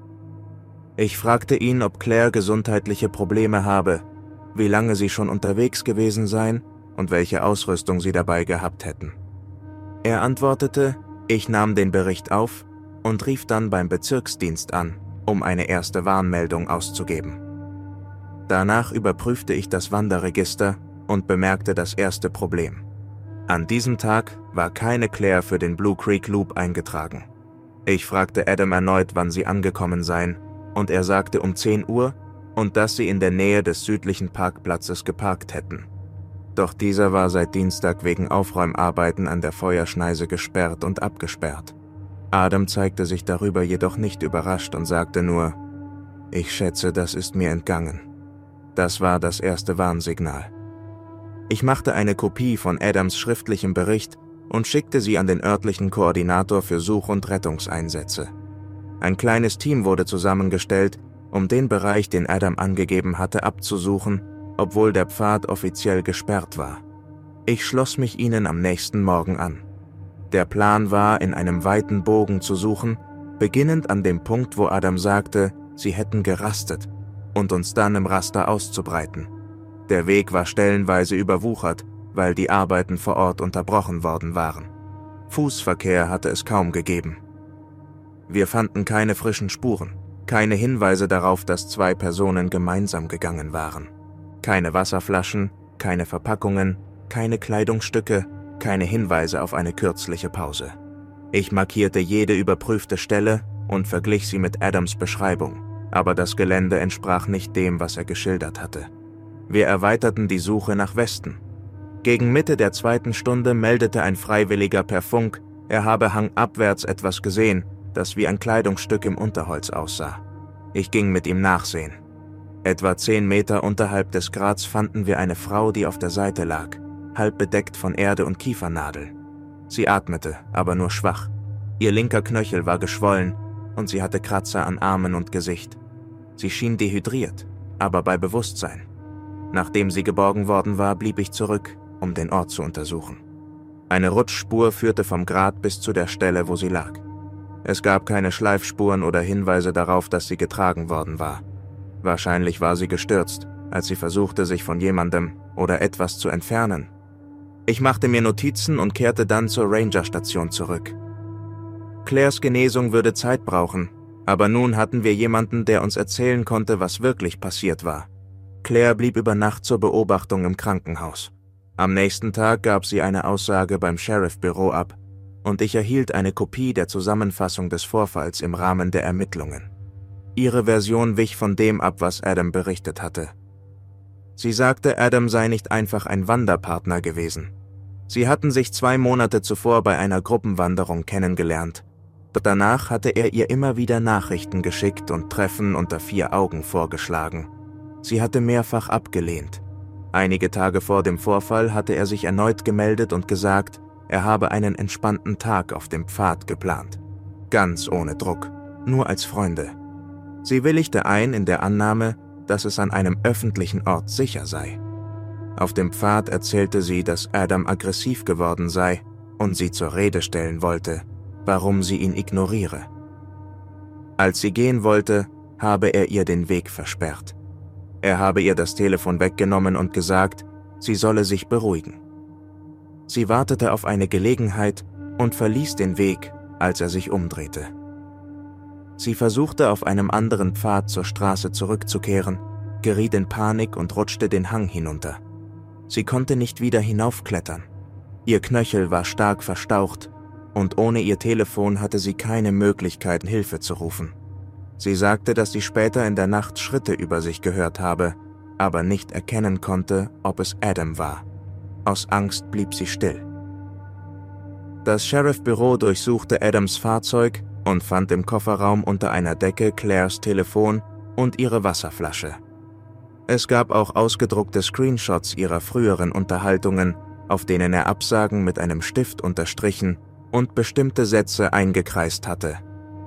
Ich fragte ihn, ob Claire gesundheitliche Probleme habe, wie lange sie schon unterwegs gewesen seien und welche Ausrüstung sie dabei gehabt hätten. Er antwortete, ich nahm den Bericht auf und rief dann beim Bezirksdienst an, um eine erste Warnmeldung auszugeben. Danach überprüfte ich das Wanderregister und bemerkte das erste Problem. An diesem Tag war keine Claire für den Blue Creek Loop eingetragen. Ich fragte Adam erneut, wann sie angekommen seien, und er sagte um zehn Uhr und dass sie in der Nähe des südlichen Parkplatzes geparkt hätten. Doch dieser war seit Dienstag wegen Aufräumarbeiten an der Feuerschneise gesperrt und abgesperrt. Adam zeigte sich darüber jedoch nicht überrascht und sagte nur, ich schätze, das ist mir entgangen. Das war das erste Warnsignal. Ich machte eine Kopie von Adams schriftlichem Bericht und schickte sie an den örtlichen Koordinator für Such- und Rettungseinsätze. Ein kleines Team wurde zusammengestellt, um den Bereich, den Adam angegeben hatte, abzusuchen, obwohl der Pfad offiziell gesperrt war. Ich schloss mich ihnen am nächsten Morgen an. Der Plan war, in einem weiten Bogen zu suchen, beginnend an dem Punkt, wo Adam sagte, sie hätten gerastet, und uns dann im Raster auszubreiten. Der Weg war stellenweise überwuchert, weil die Arbeiten vor Ort unterbrochen worden waren. Fußverkehr hatte es kaum gegeben. Wir fanden keine frischen Spuren, keine Hinweise darauf, dass zwei Personen gemeinsam gegangen waren. Keine Wasserflaschen, keine Verpackungen, keine Kleidungsstücke, keine Hinweise auf eine kürzliche Pause. Ich markierte jede überprüfte Stelle und verglich sie mit Adams Beschreibung, aber das Gelände entsprach nicht dem, was er geschildert hatte. Wir erweiterten die Suche nach Westen. Gegen Mitte der zweiten Stunde meldete ein Freiwilliger per Funk, er habe hangabwärts etwas gesehen, das wie ein Kleidungsstück im Unterholz aussah. Ich ging mit ihm nachsehen. Etwa zehn Meter unterhalb des Grats fanden wir eine Frau, die auf der Seite lag, halb bedeckt von Erde und Kiefernadeln. Sie atmete, aber nur schwach. Ihr linker Knöchel war geschwollen und sie hatte Kratzer an Armen und Gesicht. Sie schien dehydriert, aber bei Bewusstsein. Nachdem sie geborgen worden war, blieb ich zurück, um den Ort zu untersuchen. Eine Rutschspur führte vom Grat bis zu der Stelle, wo sie lag. Es gab keine Schleifspuren oder Hinweise darauf, dass sie getragen worden war. Wahrscheinlich war sie gestürzt, als sie versuchte, sich von jemandem oder etwas zu entfernen. Ich machte mir Notizen und kehrte dann zur Rangerstation zurück. Claires Genesung würde Zeit brauchen, aber nun hatten wir jemanden, der uns erzählen konnte, was wirklich passiert war. Claire blieb über Nacht zur Beobachtung im Krankenhaus. Am nächsten Tag gab sie eine Aussage beim Sheriff-Büro ab und ich erhielt eine Kopie der Zusammenfassung des Vorfalls im Rahmen der Ermittlungen. Ihre Version wich von dem ab, was Adam berichtet hatte. Sie sagte, Adam sei nicht einfach ein Wanderpartner gewesen. Sie hatten sich zwei Monate zuvor bei einer Gruppenwanderung kennengelernt. Danach hatte er ihr immer wieder Nachrichten geschickt und Treffen unter vier Augen vorgeschlagen. Sie hatte mehrfach abgelehnt. Einige Tage vor dem Vorfall hatte er sich erneut gemeldet und gesagt, er habe einen entspannten Tag auf dem Pfad geplant. Ganz ohne Druck, nur als Freunde. Sie willigte ein in der Annahme, dass es an einem öffentlichen Ort sicher sei. Auf dem Pfad erzählte sie, dass Adam aggressiv geworden sei und sie zur Rede stellen wollte, warum sie ihn ignoriere. Als sie gehen wollte, habe er ihr den Weg versperrt. Er habe ihr das Telefon weggenommen und gesagt, sie solle sich beruhigen. Sie wartete auf eine Gelegenheit und verließ den Weg, als er sich umdrehte. Sie versuchte auf einem anderen Pfad zur Straße zurückzukehren, geriet in Panik und rutschte den Hang hinunter. Sie konnte nicht wieder hinaufklettern. Ihr Knöchel war stark verstaucht und ohne ihr Telefon hatte sie keine Möglichkeit, Hilfe zu rufen. Sie sagte, dass sie später in der Nacht Schritte über sich gehört habe, aber nicht erkennen konnte, ob es Adam war. Aus Angst blieb sie still. Das Sheriff-Büro durchsuchte Adams Fahrzeug und fand im Kofferraum unter einer Decke Claires Telefon und ihre Wasserflasche. Es gab auch ausgedruckte Screenshots ihrer früheren Unterhaltungen, auf denen er Absagen mit einem Stift unterstrichen und bestimmte Sätze eingekreist hatte.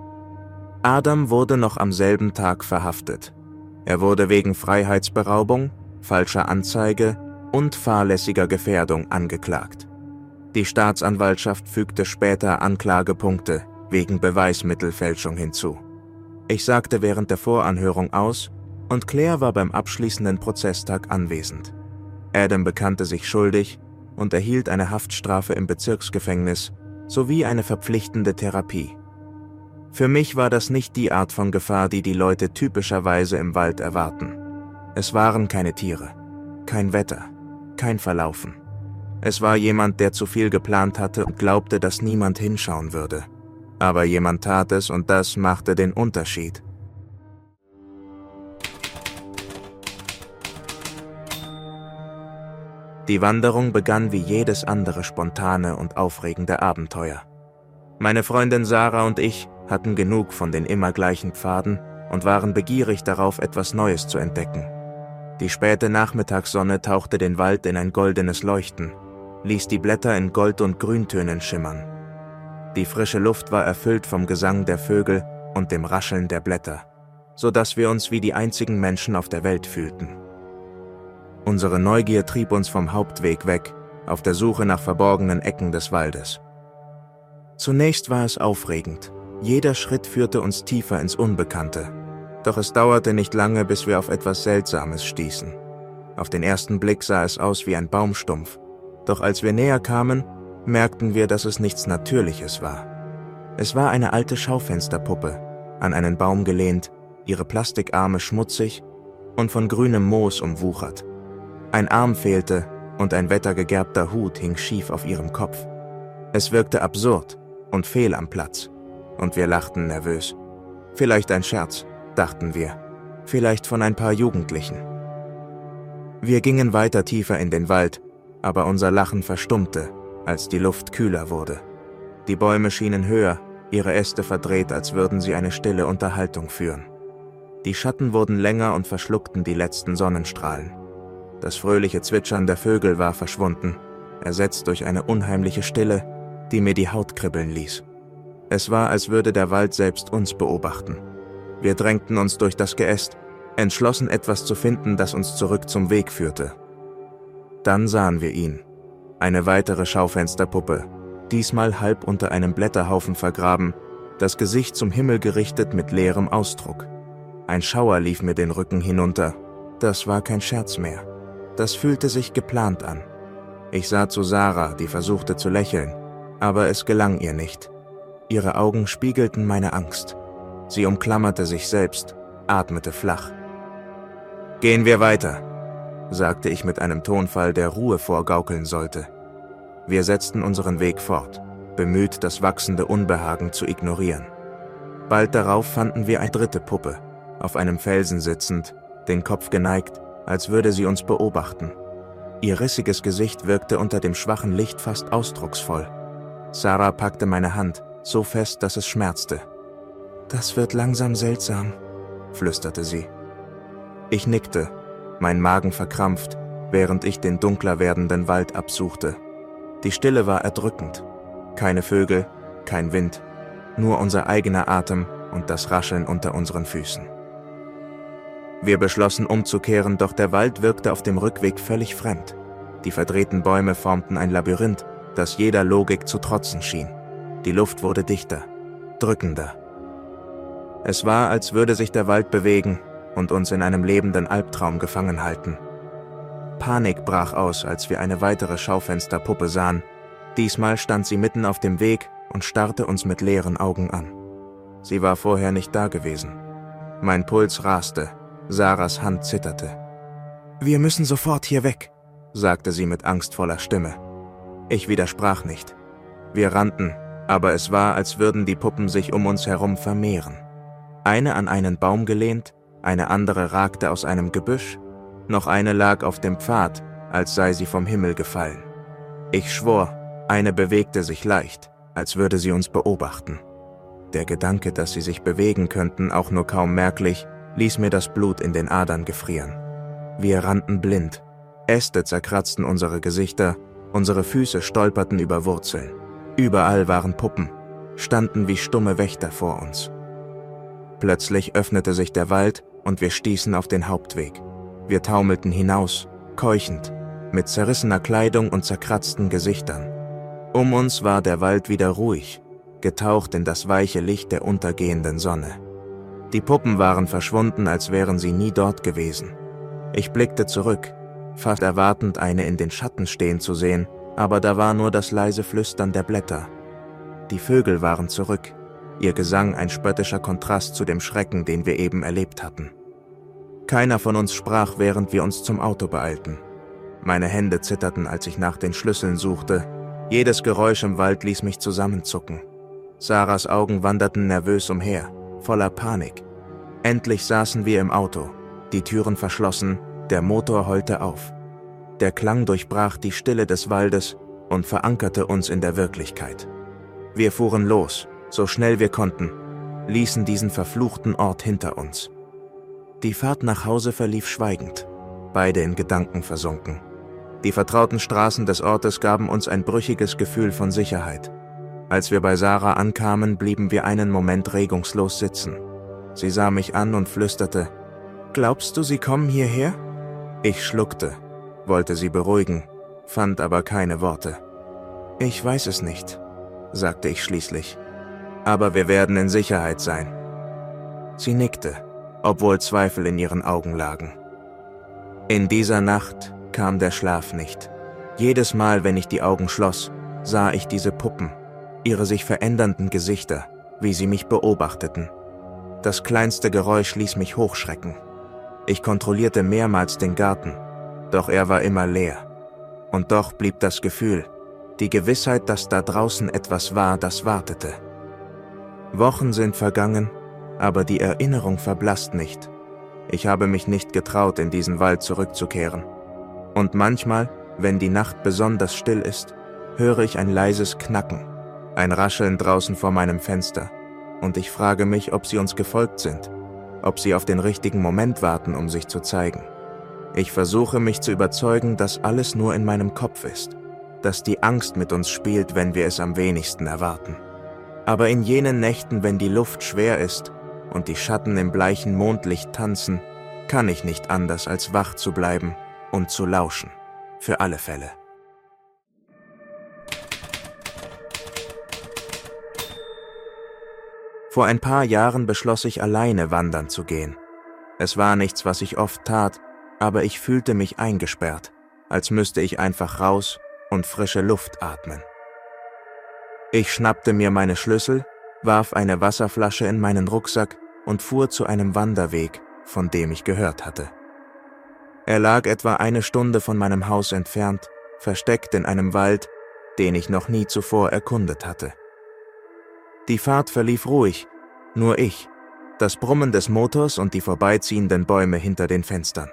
Adam wurde noch am selben Tag verhaftet. Er wurde wegen Freiheitsberaubung, falscher Anzeige und fahrlässiger Gefährdung angeklagt. Die Staatsanwaltschaft fügte später Anklagepunkte wegen Beweismittelfälschung hinzu. Ich sagte während der Voranhörung aus und Claire war beim abschließenden Prozesstag anwesend. Adam bekannte sich schuldig und erhielt eine Haftstrafe im Bezirksgefängnis sowie eine verpflichtende Therapie. Für mich war das nicht die Art von Gefahr, die die Leute typischerweise im Wald erwarten. Es waren keine Tiere, kein Wetter, kein Verlaufen. Es war jemand, der zu viel geplant hatte und glaubte, dass niemand hinschauen würde. Aber jemand tat es und das machte den Unterschied. Die Wanderung begann wie jedes andere spontane und aufregende Abenteuer. Meine Freundin Sarah und ich hatten genug von den immer gleichen Pfaden und waren begierig darauf, etwas Neues zu entdecken. Die späte Nachmittagssonne tauchte den Wald in ein goldenes Leuchten, ließ die Blätter in Gold- und Grüntönen schimmern. Die frische Luft war erfüllt vom Gesang der Vögel und dem Rascheln der Blätter, so dass wir uns wie die einzigen Menschen auf der Welt fühlten. Unsere Neugier trieb uns vom Hauptweg weg, auf der Suche nach verborgenen Ecken des Waldes. Zunächst war es aufregend. Jeder Schritt führte uns tiefer ins Unbekannte. Doch es dauerte nicht lange, bis wir auf etwas Seltsames stießen. Auf den ersten Blick sah es aus wie ein Baumstumpf. Doch als wir näher kamen, merkten wir, dass es nichts Natürliches war. Es war eine alte Schaufensterpuppe, an einen Baum gelehnt, ihre Plastikarme schmutzig und von grünem Moos umwuchert. Ein Arm fehlte und ein wettergegerbter Hut hing schief auf ihrem Kopf. Es wirkte absurd und fehl am Platz. Und wir lachten nervös. Vielleicht ein Scherz, dachten wir. Vielleicht von ein paar Jugendlichen. Wir gingen weiter tiefer in den Wald, aber unser Lachen verstummte, als die Luft kühler wurde. Die Bäume schienen höher, ihre Äste verdreht, als würden sie eine stille Unterhaltung führen. Die Schatten wurden länger und verschluckten die letzten Sonnenstrahlen. Das fröhliche Zwitschern der Vögel war verschwunden, ersetzt durch eine unheimliche Stille, die mir die Haut kribbeln ließ. Es war, als würde der Wald selbst uns beobachten. Wir drängten uns durch das Geäst, entschlossen, etwas zu finden, das uns zurück zum Weg führte. Dann sahen wir ihn. Eine weitere Schaufensterpuppe, diesmal halb unter einem Blätterhaufen vergraben, das Gesicht zum Himmel gerichtet mit leerem Ausdruck. Ein Schauer lief mir den Rücken hinunter. Das war kein Scherz mehr. Das fühlte sich geplant an. Ich sah zu Sarah, die versuchte zu lächeln, aber es gelang ihr nicht. Ihre Augen spiegelten meine Angst. Sie umklammerte sich selbst, atmete flach. »Gehen wir weiter«, sagte ich mit einem Tonfall, der Ruhe vorgaukeln sollte. Wir setzten unseren Weg fort, bemüht, das wachsende Unbehagen zu ignorieren. Bald darauf fanden wir eine dritte Puppe, auf einem Felsen sitzend, den Kopf geneigt, als würde sie uns beobachten. Ihr rissiges Gesicht wirkte unter dem schwachen Licht fast ausdrucksvoll. Sarah packte meine Hand, so fest, dass es schmerzte. »Das wird langsam seltsam«, flüsterte sie. Ich nickte, mein Magen verkrampft, während ich den dunkler werdenden Wald absuchte. Die Stille war erdrückend. Keine Vögel, kein Wind, nur unser eigener Atem und das Rascheln unter unseren Füßen. Wir beschlossen umzukehren, doch der Wald wirkte auf dem Rückweg völlig fremd. Die verdrehten Bäume formten ein Labyrinth, das jeder Logik zu trotzen schien. Die Luft wurde dichter, drückender. Es war, als würde sich der Wald bewegen und uns in einem lebenden Albtraum gefangen halten. Panik brach aus, als wir eine weitere Schaufensterpuppe sahen. Diesmal stand sie mitten auf dem Weg und starrte uns mit leeren Augen an. Sie war vorher nicht da gewesen. Mein Puls raste, Sarahs Hand zitterte. »Wir müssen sofort hier weg«, sagte sie mit angstvoller Stimme. Ich widersprach nicht. Wir rannten, aber es war, als würden die Puppen sich um uns herum vermehren. Eine an einen Baum gelehnt, eine andere ragte aus einem Gebüsch, noch eine lag auf dem Pfad, als sei sie vom Himmel gefallen. Ich schwor, eine bewegte sich leicht, als würde sie uns beobachten. Der Gedanke, dass sie sich bewegen könnten, auch nur kaum merklich, ließ mir das Blut in den Adern gefrieren. Wir rannten blind. Äste zerkratzten unsere Gesichter, unsere Füße stolperten über Wurzeln. Überall waren Puppen, standen wie stumme Wächter vor uns. Plötzlich öffnete sich der Wald und wir stießen auf den Hauptweg. Wir taumelten hinaus, keuchend, mit zerrissener Kleidung und zerkratzten Gesichtern. Um uns war der Wald wieder ruhig, getaucht in das weiche Licht der untergehenden Sonne. Die Puppen waren verschwunden, als wären sie nie dort gewesen. Ich blickte zurück, fast erwartend, eine in den Schatten stehen zu sehen, aber da war nur das leise Flüstern der Blätter. Die Vögel waren zurück, ihr Gesang ein spöttischer Kontrast zu dem Schrecken, den wir eben erlebt hatten. Keiner von uns sprach, während wir uns zum Auto beeilten. Meine Hände zitterten, als ich nach den Schlüsseln suchte. Jedes Geräusch im Wald ließ mich zusammenzucken. Sarahs Augen wanderten nervös umher, voller Panik. Endlich saßen wir im Auto, die Türen verschlossen, der Motor heulte auf. Der Klang durchbrach die Stille des Waldes und verankerte uns in der Wirklichkeit. Wir fuhren los, so schnell wir konnten, ließen diesen verfluchten Ort hinter uns. Die Fahrt nach Hause verlief schweigend, beide in Gedanken versunken. Die vertrauten Straßen des Ortes gaben uns ein brüchiges Gefühl von Sicherheit. Als wir bei Sarah ankamen, blieben wir einen Moment regungslos sitzen. Sie sah mich an und flüsterte, »Glaubst du, sie kommen hierher?« Ich schluckte, wollte sie beruhigen, fand aber keine Worte. »Ich weiß es nicht«, sagte ich schließlich. »Aber wir werden in Sicherheit sein.« Sie nickte, obwohl Zweifel in ihren Augen lagen. In dieser Nacht kam der Schlaf nicht. Jedes Mal, wenn ich die Augen schloss, sah ich diese Puppen, ihre sich verändernden Gesichter, wie sie mich beobachteten. Das kleinste Geräusch ließ mich hochschrecken. Ich kontrollierte mehrmals den Garten, doch er war immer leer. Und doch blieb das Gefühl, die Gewissheit, dass da draußen etwas war, das wartete. Wochen sind vergangen, aber die Erinnerung verblasst nicht. Ich habe mich nicht getraut, in diesen Wald zurückzukehren. Und manchmal, wenn die Nacht besonders still ist, höre ich ein leises Knacken, ein Rascheln draußen vor meinem Fenster. Und ich frage mich, ob sie uns gefolgt sind, ob sie auf den richtigen Moment warten, um sich zu zeigen. Ich versuche mich zu überzeugen, dass alles nur in meinem Kopf ist, dass die Angst mit uns spielt, wenn wir es am wenigsten erwarten. Aber in jenen Nächten, wenn die Luft schwer ist und die Schatten im bleichen Mondlicht tanzen, kann ich nicht anders, als wach zu bleiben und zu lauschen, für alle Fälle. Vor ein paar Jahren beschloss ich, alleine wandern zu gehen. Es war nichts, was ich oft tat, aber ich fühlte mich eingesperrt, als müsste ich einfach raus und frische Luft atmen. Ich schnappte mir meine Schlüssel, warf eine Wasserflasche in meinen Rucksack und fuhr zu einem Wanderweg, von dem ich gehört hatte. Er lag etwa eine Stunde von meinem Haus entfernt, versteckt in einem Wald, den ich noch nie zuvor erkundet hatte. Die Fahrt verlief ruhig, nur ich, das Brummen des Motors und die vorbeiziehenden Bäume hinter den Fenstern.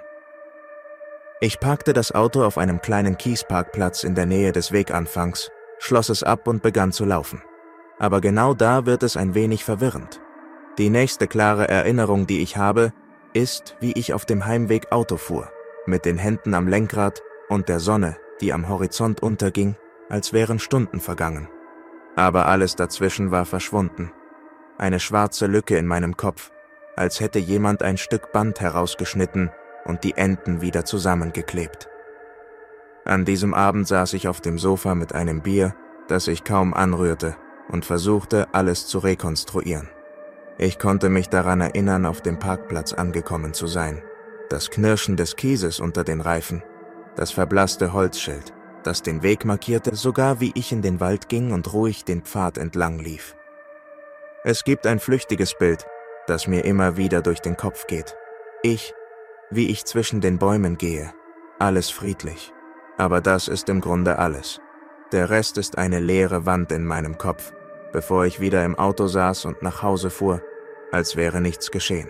Ich parkte das Auto auf einem kleinen Kiesparkplatz in der Nähe des Weganfangs, schloss es ab und begann zu laufen. Aber genau da wird es ein wenig verwirrend. Die nächste klare Erinnerung, die ich habe, ist, wie ich auf dem Heimweg Auto fuhr, mit den Händen am Lenkrad und der Sonne, die am Horizont unterging, als wären Stunden vergangen. Aber alles dazwischen war verschwunden. Eine schwarze Lücke in meinem Kopf, als hätte jemand ein Stück Band herausgeschnitten und die Enden wieder zusammengeklebt. An diesem Abend saß ich auf dem Sofa mit einem Bier, das ich kaum anrührte, und versuchte, alles zu rekonstruieren. Ich konnte mich daran erinnern, auf dem Parkplatz angekommen zu sein. Das Knirschen des Kieses unter den Reifen, das verblasste Holzschild, das den Weg markierte, sogar wie ich in den Wald ging und ruhig den Pfad entlang lief. Es gibt ein flüchtiges Bild, das mir immer wieder durch den Kopf geht. Ich, wie ich zwischen den Bäumen gehe, alles friedlich. Aber das ist im Grunde alles. Der Rest ist eine leere Wand in meinem Kopf, bevor ich wieder im Auto saß und nach Hause fuhr, als wäre nichts geschehen.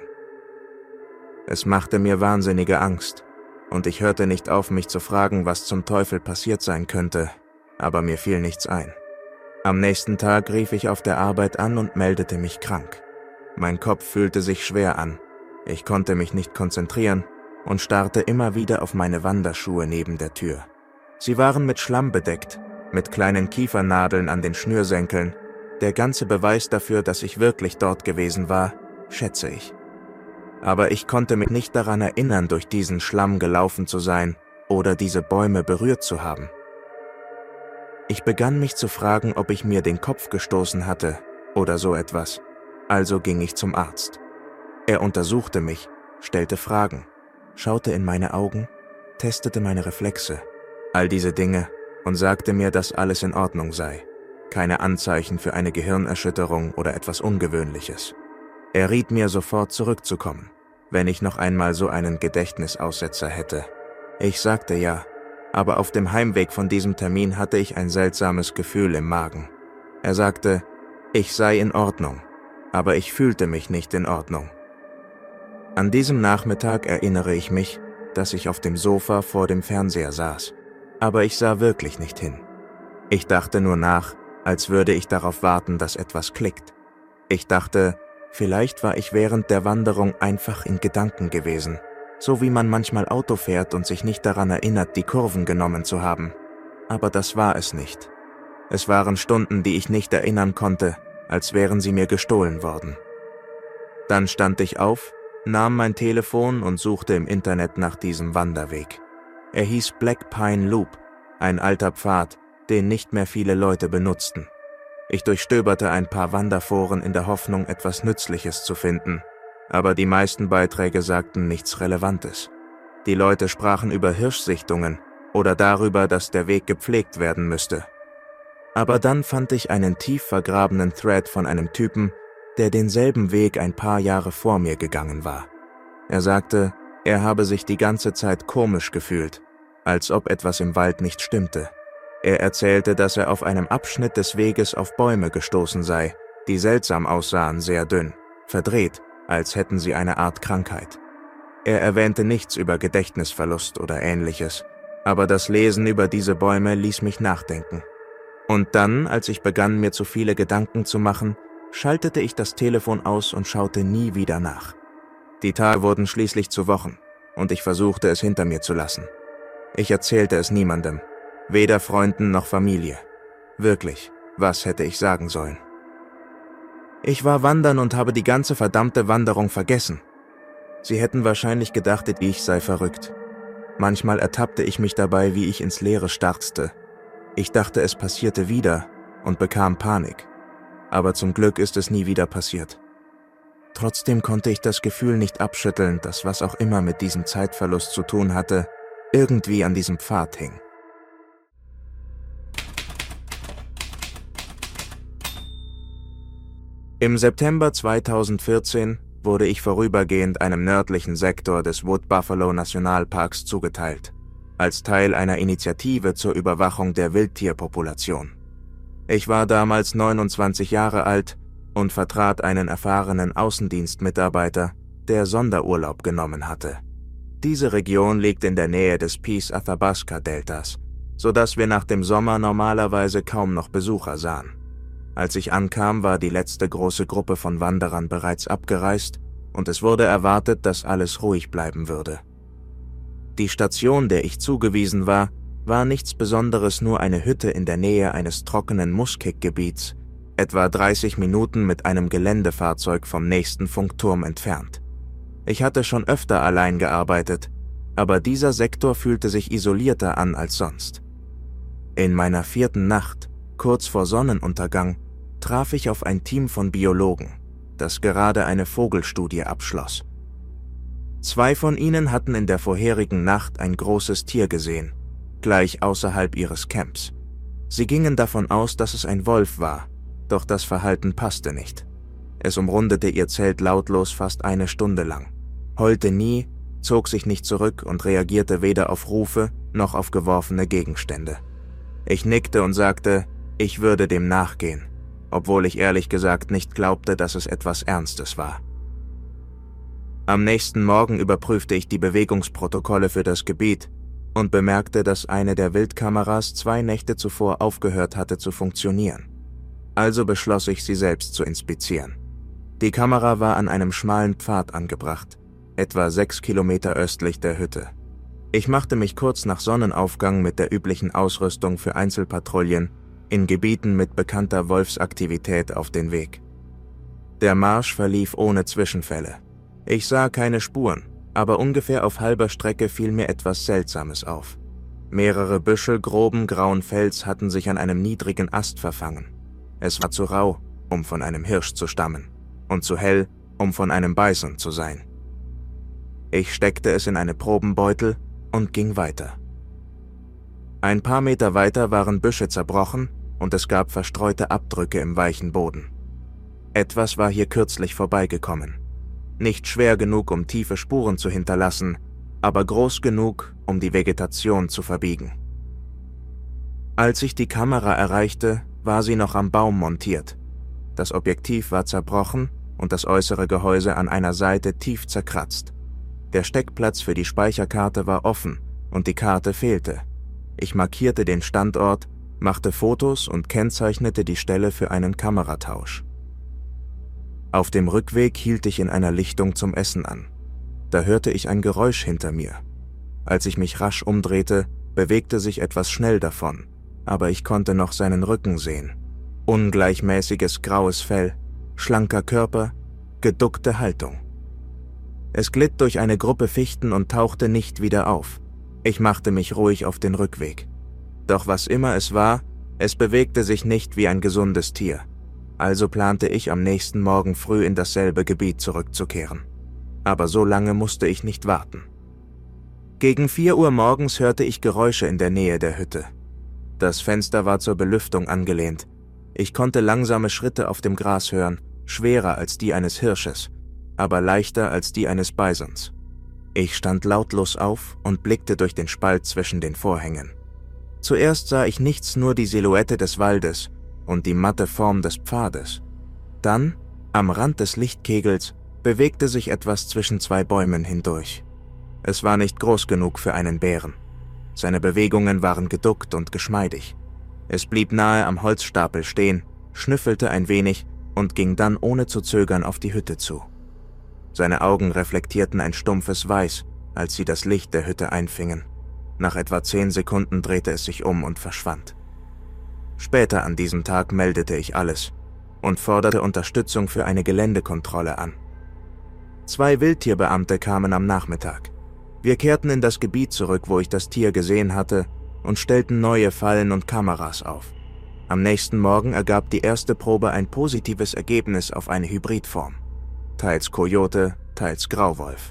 Es machte mir wahnsinnige Angst, und ich hörte nicht auf, mich zu fragen, was zum Teufel passiert sein könnte, aber mir fiel nichts ein. Am nächsten Tag rief ich auf der Arbeit an und meldete mich krank. Mein Kopf fühlte sich schwer an, ich konnte mich nicht konzentrieren und starrte immer wieder auf meine Wanderschuhe neben der Tür. Sie waren mit Schlamm bedeckt, mit kleinen Kiefernadeln an den Schnürsenkeln, der ganze Beweis dafür, dass ich wirklich dort gewesen war, schätze ich. Aber ich konnte mich nicht daran erinnern, durch diesen Schlamm gelaufen zu sein oder diese Bäume berührt zu haben. Ich begann mich zu fragen, ob ich mir den Kopf gestoßen hatte oder so etwas. Also ging ich zum Arzt. Er untersuchte mich, stellte Fragen, schaute in meine Augen, testete meine Reflexe, all diese Dinge und sagte mir, dass alles in Ordnung sei. Keine Anzeichen für eine Gehirnerschütterung oder etwas Ungewöhnliches. Er riet mir sofort zurückzukommen, wenn ich noch einmal so einen Gedächtnisaussetzer hätte. Ich sagte ja, aber auf dem Heimweg von diesem Termin hatte ich ein seltsames Gefühl im Magen. Er sagte, ich sei in Ordnung, aber ich fühlte mich nicht in Ordnung. An diesem Nachmittag erinnere ich mich, dass ich auf dem Sofa vor dem Fernseher saß, aber ich sah wirklich nicht hin. Ich dachte nur nach, als würde ich darauf warten, dass etwas klickt. Ich dachte, vielleicht war ich während der Wanderung einfach in Gedanken gewesen, so wie man manchmal Auto fährt und sich nicht daran erinnert, die Kurven genommen zu haben. Aber das war es nicht. Es waren Stunden, die ich nicht erinnern konnte, als wären sie mir gestohlen worden. Dann stand ich auf, nahm mein Telefon und suchte im Internet nach diesem Wanderweg. Er hieß Black Pine Loop, ein alter Pfad, den nicht mehr viele Leute benutzten. Ich durchstöberte ein paar Wanderforen in der Hoffnung, etwas Nützliches zu finden, aber die meisten Beiträge sagten nichts Relevantes. Die Leute sprachen über Hirschsichtungen oder darüber, dass der Weg gepflegt werden müsste. Aber dann fand ich einen tief vergrabenen Thread von einem Typen, der denselben Weg ein paar Jahre vor mir gegangen war. Er sagte, er habe sich die ganze Zeit komisch gefühlt, als ob etwas im Wald nicht stimmte. Er erzählte, dass er auf einem Abschnitt des Weges auf Bäume gestoßen sei, die seltsam aussahen, sehr dünn, verdreht, als hätten sie eine Art Krankheit. Er erwähnte nichts über Gedächtnisverlust oder Ähnliches, aber das Lesen über diese Bäume ließ mich nachdenken. Und dann, als ich begann, mir zu viele Gedanken zu machen, schaltete ich das Telefon aus und schaute nie wieder nach. Die Tage wurden schließlich zu Wochen, und ich versuchte es hinter mir zu lassen. Ich erzählte es niemandem, weder Freunden noch Familie. Wirklich, was hätte ich sagen sollen? Ich war wandern und habe die ganze verdammte Wanderung vergessen. Sie hätten wahrscheinlich gedacht, ich sei verrückt. Manchmal ertappte ich mich dabei, wie ich ins Leere starzte. Ich dachte, es passierte wieder und bekam Panik. Aber zum Glück ist es nie wieder passiert. Trotzdem konnte ich das Gefühl nicht abschütteln, dass was auch immer mit diesem Zeitverlust zu tun hatte, irgendwie an diesem Pfad hing. Im September zweitausendvierzehn wurde ich vorübergehend einem nördlichen Sektor des Wood Buffalo Nationalparks zugeteilt, als Teil einer Initiative zur Überwachung der Wildtierpopulation. Ich war damals neunundzwanzig Jahre alt und vertrat einen erfahrenen Außendienstmitarbeiter, der Sonderurlaub genommen hatte. Diese Region liegt in der Nähe des Peace-Athabasca-Deltas, sodass wir nach dem Sommer normalerweise kaum noch Besucher sahen. Als ich ankam, war die letzte große Gruppe von Wanderern bereits abgereist und es wurde erwartet, dass alles ruhig bleiben würde. Die Station, der ich zugewiesen war, war nichts Besonderes, nur eine Hütte in der Nähe eines trockenen Muskeg-Gebiets, etwa dreißig Minuten mit einem Geländefahrzeug vom nächsten Funkturm entfernt. Ich hatte schon öfter allein gearbeitet, aber dieser Sektor fühlte sich isolierter an als sonst. In meiner vierten Nacht, kurz vor Sonnenuntergang, traf ich auf ein Team von Biologen, das gerade eine Vogelstudie abschloss. Zwei von ihnen hatten in der vorherigen Nacht ein großes Tier gesehen, gleich außerhalb ihres Camps. Sie gingen davon aus, dass es ein Wolf war, doch das Verhalten passte nicht. Es umrundete ihr Zelt lautlos fast eine Stunde lang, heulte nie, zog sich nicht zurück und reagierte weder auf Rufe noch auf geworfene Gegenstände. Ich nickte und sagte, ich würde dem nachgehen, obwohl ich ehrlich gesagt nicht glaubte, dass es etwas Ernstes war. Am nächsten Morgen überprüfte ich die Bewegungsprotokolle für das Gebiet und bemerkte, dass eine der Wildkameras zwei Nächte zuvor aufgehört hatte zu funktionieren. Also beschloss ich, sie selbst zu inspizieren. Die Kamera war an einem schmalen Pfad angebracht, etwa sechs Kilometer östlich der Hütte. Ich machte mich kurz nach Sonnenaufgang mit der üblichen Ausrüstung für Einzelpatrouillen in Gebieten mit bekannter Wolfsaktivität auf den Weg. Der Marsch verlief ohne Zwischenfälle. Ich sah keine Spuren, aber ungefähr auf halber Strecke fiel mir etwas Seltsames auf. Mehrere Büschel groben grauen Fells hatten sich an einem niedrigen Ast verfangen. Es war zu rau, um von einem Hirsch zu stammen, und zu hell, um von einem Bison zu sein. Ich steckte es in eine Probenbeutel und ging weiter. Ein paar Meter weiter waren Büsche zerbrochen und es gab verstreute Abdrücke im weichen Boden. Etwas war hier kürzlich vorbeigekommen. Nicht schwer genug, um tiefe Spuren zu hinterlassen, aber groß genug, um die Vegetation zu verbiegen. Als ich die Kamera erreichte, war sie noch am Baum montiert. Das Objektiv war zerbrochen und das äußere Gehäuse an einer Seite tief zerkratzt. Der Steckplatz für die Speicherkarte war offen und die Karte fehlte. Ich markierte den Standort, machte Fotos und kennzeichnete die Stelle für einen Kameratausch. Auf dem Rückweg hielt ich in einer Lichtung zum Essen an. Da hörte ich ein Geräusch hinter mir. Als ich mich rasch umdrehte, bewegte sich etwas schnell davon, aber ich konnte noch seinen Rücken sehen. Ungleichmäßiges graues Fell, schlanker Körper, geduckte Haltung. Es glitt durch eine Gruppe Fichten und tauchte nicht wieder auf. Ich machte mich ruhig auf den Rückweg. Doch was immer es war, es bewegte sich nicht wie ein gesundes Tier. Also plante ich, am nächsten Morgen früh in dasselbe Gebiet zurückzukehren. Aber so lange musste ich nicht warten. Gegen vier Uhr morgens hörte ich Geräusche in der Nähe der Hütte. Das Fenster war zur Belüftung angelehnt. Ich konnte langsame Schritte auf dem Gras hören, schwerer als die eines Hirsches, aber leichter als die eines Bisons. Ich stand lautlos auf und blickte durch den Spalt zwischen den Vorhängen. Zuerst sah ich nichts, nur die Silhouette des Waldes und die matte Form des Pfades. Dann, am Rand des Lichtkegels, bewegte sich etwas zwischen zwei Bäumen hindurch. Es war nicht groß genug für einen Bären. Seine Bewegungen waren geduckt und geschmeidig. Es blieb nahe am Holzstapel stehen, schnüffelte ein wenig und ging dann ohne zu zögern auf die Hütte zu. Seine Augen reflektierten ein stumpfes Weiß, als sie das Licht der Hütte einfingen. Nach etwa zehn Sekunden drehte es sich um und verschwand. Später an diesem Tag meldete ich alles und forderte Unterstützung für eine Geländekontrolle an. Zwei Wildtierbeamte kamen am Nachmittag. Wir kehrten in das Gebiet zurück, wo ich das Tier gesehen hatte, und stellten neue Fallen und Kameras auf. Am nächsten Morgen ergab die erste Probe ein positives Ergebnis auf eine Hybridform. Teils Kojote, teils Grauwolf.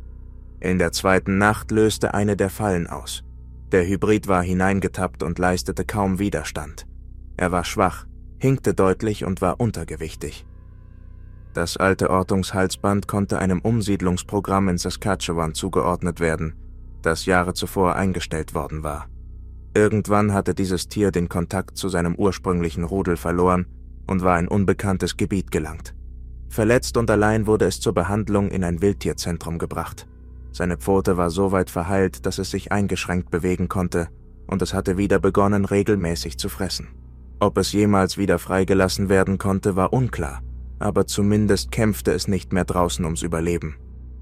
In der zweiten Nacht löste eine der Fallen aus. Der Hybrid war hineingetappt und leistete kaum Widerstand. Er war schwach, hinkte deutlich und war untergewichtig. Das alte Ortungshalsband konnte einem Umsiedlungsprogramm in Saskatchewan zugeordnet werden, das Jahre zuvor eingestellt worden war. Irgendwann hatte dieses Tier den Kontakt zu seinem ursprünglichen Rudel verloren und war in unbekanntes Gebiet gelangt. Verletzt und allein wurde es zur Behandlung in ein Wildtierzentrum gebracht. Seine Pfote war so weit verheilt, dass es sich eingeschränkt bewegen konnte, und es hatte wieder begonnen, regelmäßig zu fressen. Ob es jemals wieder freigelassen werden konnte, war unklar, aber zumindest kämpfte es nicht mehr draußen ums Überleben.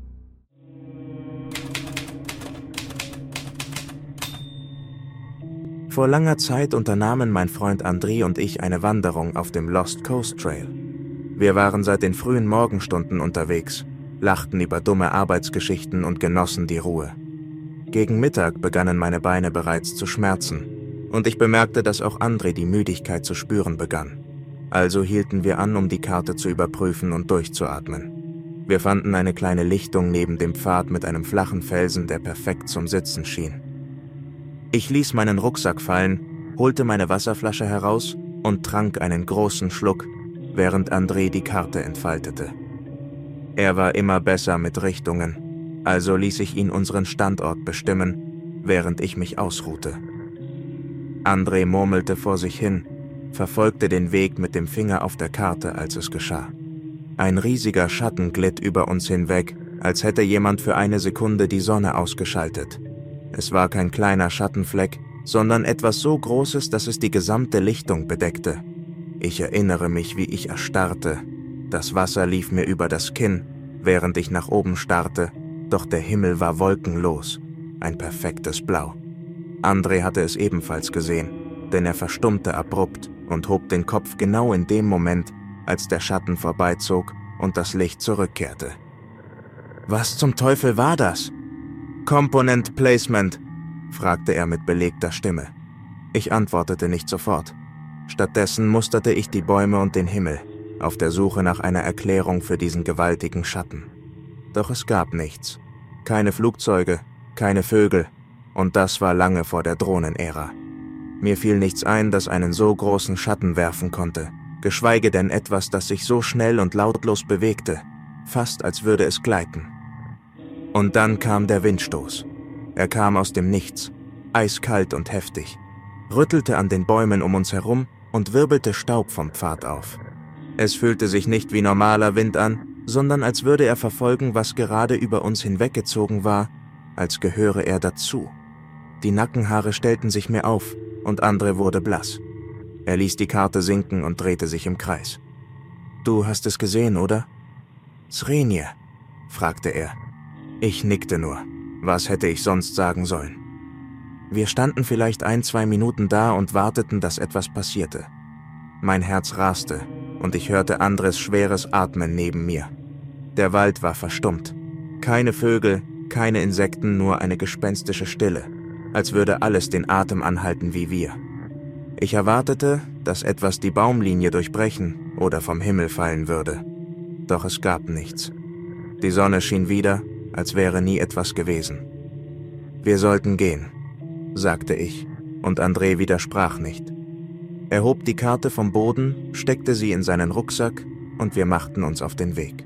Vor langer Zeit unternahmen mein Freund André und ich eine Wanderung auf dem Lost Coast Trail. Wir waren seit den frühen Morgenstunden unterwegs, lachten über dumme Arbeitsgeschichten und genossen die Ruhe. Gegen Mittag begannen meine Beine bereits zu schmerzen, und ich bemerkte, dass auch André die Müdigkeit zu spüren begann. Also hielten wir an, um die Karte zu überprüfen und durchzuatmen. Wir fanden eine kleine Lichtung neben dem Pfad mit einem flachen Felsen, der perfekt zum Sitzen schien. Ich ließ meinen Rucksack fallen, holte meine Wasserflasche heraus und trank einen großen Schluck, während André die Karte entfaltete. Er war immer besser mit Richtungen, also ließ ich ihn unseren Standort bestimmen, während ich mich ausruhte. André murmelte vor sich hin, verfolgte den Weg mit dem Finger auf der Karte, als es geschah. Ein riesiger Schatten glitt über uns hinweg, als hätte jemand für eine Sekunde die Sonne ausgeschaltet. Es war kein kleiner Schattenfleck, sondern etwas so Großes, dass es die gesamte Lichtung bedeckte. Ich erinnere mich, wie ich erstarrte. Das Wasser lief mir über das Kinn, während ich nach oben starrte, doch der Himmel war wolkenlos, ein perfektes Blau. André hatte es ebenfalls gesehen, denn er verstummte abrupt und hob den Kopf genau in dem Moment, als der Schatten vorbeizog und das Licht zurückkehrte. »Was zum Teufel war das?« »Component Placement«, fragte er mit belegter Stimme. Ich antwortete nicht sofort. Stattdessen musterte ich die Bäume und den Himmel, auf der Suche nach einer Erklärung für diesen gewaltigen Schatten. Doch es gab nichts. Keine Flugzeuge, keine Vögel, und das war lange vor der Drohnenära. Mir fiel nichts ein, das einen so großen Schatten werfen konnte, geschweige denn etwas, das sich so schnell und lautlos bewegte, fast als würde es gleiten. Und dann kam der Windstoß. Er kam aus dem Nichts, eiskalt und heftig, rüttelte an den Bäumen um uns herum und wirbelte Staub vom Pfad auf. Es fühlte sich nicht wie normaler Wind an, sondern als würde er verfolgen, was gerade über uns hinweggezogen war, als gehöre er dazu. Die Nackenhaare stellten sich mir auf und André wurde blass. Er ließ die Karte sinken und drehte sich im Kreis. »Du hast es gesehen, oder?« »Zrenje?« fragte er. Ich nickte nur. Was hätte ich sonst sagen sollen? Wir standen vielleicht ein, zwei Minuten da und warteten, dass etwas passierte. Mein Herz raste und ich hörte Andres schweres Atmen neben mir. Der Wald war verstummt. Keine Vögel, keine Insekten, nur eine gespenstische Stille, als würde alles den Atem anhalten wie wir. Ich erwartete, dass etwas die Baumlinie durchbrechen oder vom Himmel fallen würde. Doch es gab nichts. Die Sonne schien wieder, als wäre nie etwas gewesen. »Wir sollten gehen«, sagte ich, und André widersprach nicht. Er hob die Karte vom Boden, steckte sie in seinen Rucksack und wir machten uns auf den Weg.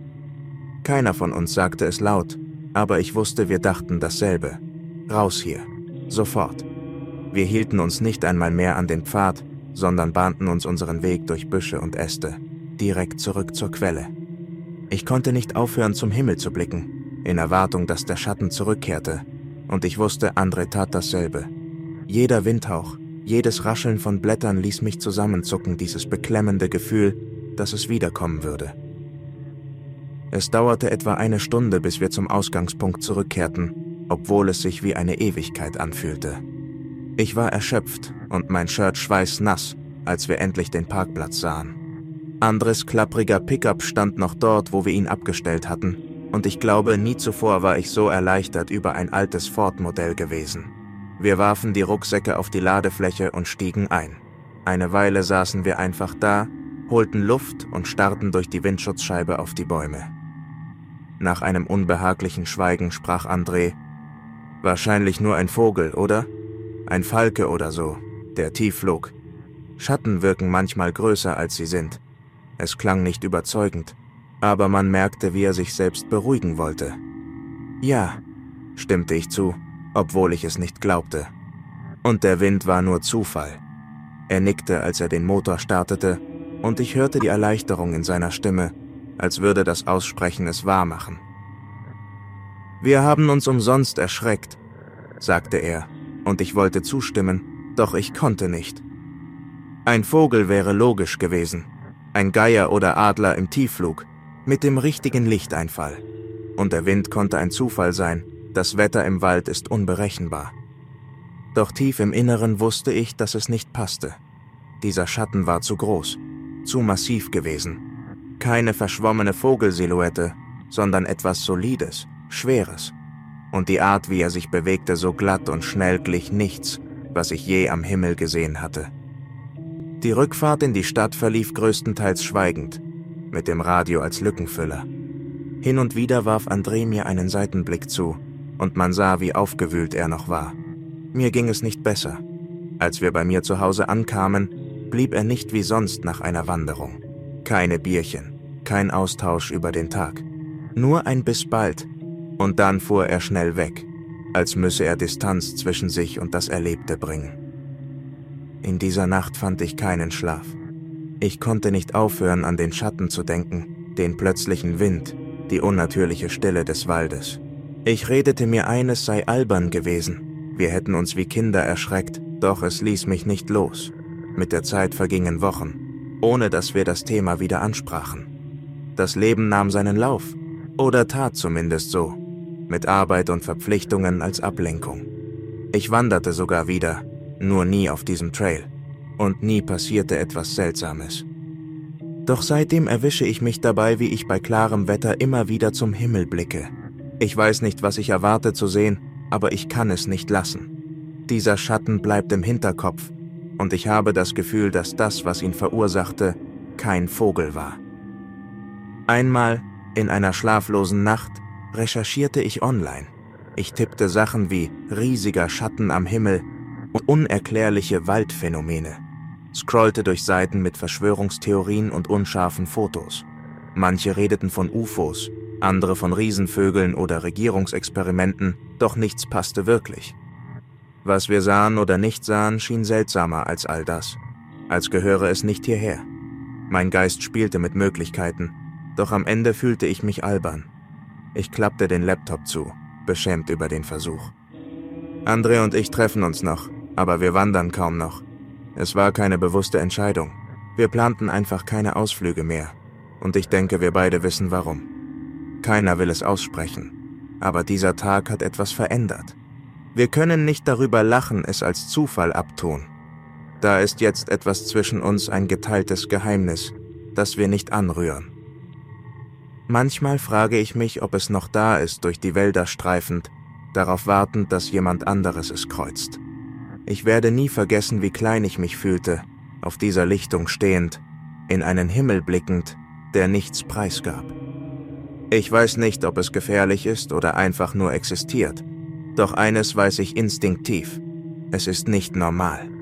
Keiner von uns sagte es laut, aber ich wusste, wir dachten dasselbe. Raus hier, sofort. Wir hielten uns nicht einmal mehr an den Pfad, sondern bahnten uns unseren Weg durch Büsche und Äste, direkt zurück zur Quelle. Ich konnte nicht aufhören, zum Himmel zu blicken, in Erwartung, dass der Schatten zurückkehrte, und ich wusste, André tat dasselbe. Jeder Windhauch, jedes Rascheln von Blättern ließ mich zusammenzucken, dieses beklemmende Gefühl, dass es wiederkommen würde. Es dauerte etwa eine Stunde, bis wir zum Ausgangspunkt zurückkehrten, obwohl es sich wie eine Ewigkeit anfühlte. Ich war erschöpft und mein Shirt schweißnass, als wir endlich den Parkplatz sahen. Andres klappriger Pickup stand noch dort, wo wir ihn abgestellt hatten, und ich glaube, nie zuvor war ich so erleichtert über ein altes Ford-Modell gewesen. Wir warfen die Rucksäcke auf die Ladefläche und stiegen ein. Eine Weile saßen wir einfach da, holten Luft und starrten durch die Windschutzscheibe auf die Bäume. Nach einem unbehaglichen Schweigen sprach André: »Wahrscheinlich nur ein Vogel, oder? Ein Falke oder so, der tief flog. Schatten wirken manchmal größer, als sie sind.« Es klang nicht überzeugend, aber man merkte, wie er sich selbst beruhigen wollte. Ja, stimmte ich zu, obwohl ich es nicht glaubte. Und der Wind war nur Zufall. Er nickte, als er den Motor startete, und ich hörte die Erleichterung in seiner Stimme, als würde das Aussprechen es wahrmachen. »Wir haben uns umsonst erschreckt«, sagte er, und ich wollte zustimmen, doch ich konnte nicht. Ein Vogel wäre logisch gewesen, ein Geier oder Adler im Tiefflug, mit dem richtigen Lichteinfall. Und der Wind konnte ein Zufall sein, das Wetter im Wald ist unberechenbar. Doch tief im Inneren wusste ich, dass es nicht passte. Dieser Schatten war zu groß, zu massiv gewesen. Keine verschwommene Vogelsilhouette, sondern etwas Solides, Schweres. Und die Art, wie er sich bewegte, so glatt und schnell glich nichts, was ich je am Himmel gesehen hatte. Die Rückfahrt in die Stadt verlief größtenteils schweigend, mit dem Radio als Lückenfüller. Hin und wieder warf André mir einen Seitenblick zu, und man sah, wie aufgewühlt er noch war. Mir ging es nicht besser. Als wir bei mir zu Hause ankamen, blieb er nicht wie sonst nach einer Wanderung. Keine Bierchen, kein Austausch über den Tag. Nur ein bis bald. Und dann fuhr er schnell weg, als müsse er Distanz zwischen sich und das Erlebte bringen. In dieser Nacht fand ich keinen Schlaf. Ich konnte nicht aufhören, an den Schatten zu denken, den plötzlichen Wind, die unnatürliche Stille des Waldes. Ich redete mir ein, es sei albern gewesen. Wir hätten uns wie Kinder erschreckt, doch es ließ mich nicht los. Mit der Zeit vergingen Wochen, ohne dass wir das Thema wieder ansprachen. Das Leben nahm seinen Lauf, oder tat zumindest so, mit Arbeit und Verpflichtungen als Ablenkung. Ich wanderte sogar wieder, nur nie auf diesem Trail, und nie passierte etwas Seltsames. Doch seitdem erwische ich mich dabei, wie ich bei klarem Wetter immer wieder zum Himmel blicke. Ich weiß nicht, was ich erwarte zu sehen, aber ich kann es nicht lassen. Dieser Schatten bleibt im Hinterkopf, und ich habe das Gefühl, dass das, was ihn verursachte, kein Vogel war. Einmal, in einer schlaflosen Nacht, recherchierte ich online. Ich tippte Sachen wie riesiger Schatten am Himmel und unerklärliche Waldphänomene, scrollte durch Seiten mit Verschwörungstheorien und unscharfen Fotos. Manche redeten von U F Os, andere von Riesenvögeln oder Regierungsexperimenten, doch nichts passte wirklich. Was wir sahen oder nicht sahen, schien seltsamer als all das, als gehöre es nicht hierher. Mein Geist spielte mit Möglichkeiten, doch am Ende fühlte ich mich albern. Ich klappte den Laptop zu, beschämt über den Versuch. André und ich treffen uns noch, aber wir wandern kaum noch. Es war keine bewusste Entscheidung. Wir planten einfach keine Ausflüge mehr. Und ich denke, wir beide wissen warum. Keiner will es aussprechen. Aber dieser Tag hat etwas verändert. Wir können nicht darüber lachen, es als Zufall abtun. Da ist jetzt etwas zwischen uns, ein geteiltes Geheimnis, das wir nicht anrühren. Manchmal frage ich mich, ob es noch da ist, durch die Wälder streifend, darauf wartend, dass jemand anderes es kreuzt. Ich werde nie vergessen, wie klein ich mich fühlte, auf dieser Lichtung stehend, in einen Himmel blickend, der nichts preisgab. Ich weiß nicht, ob es gefährlich ist oder einfach nur existiert, doch eines weiß ich instinktiv: es ist nicht normal.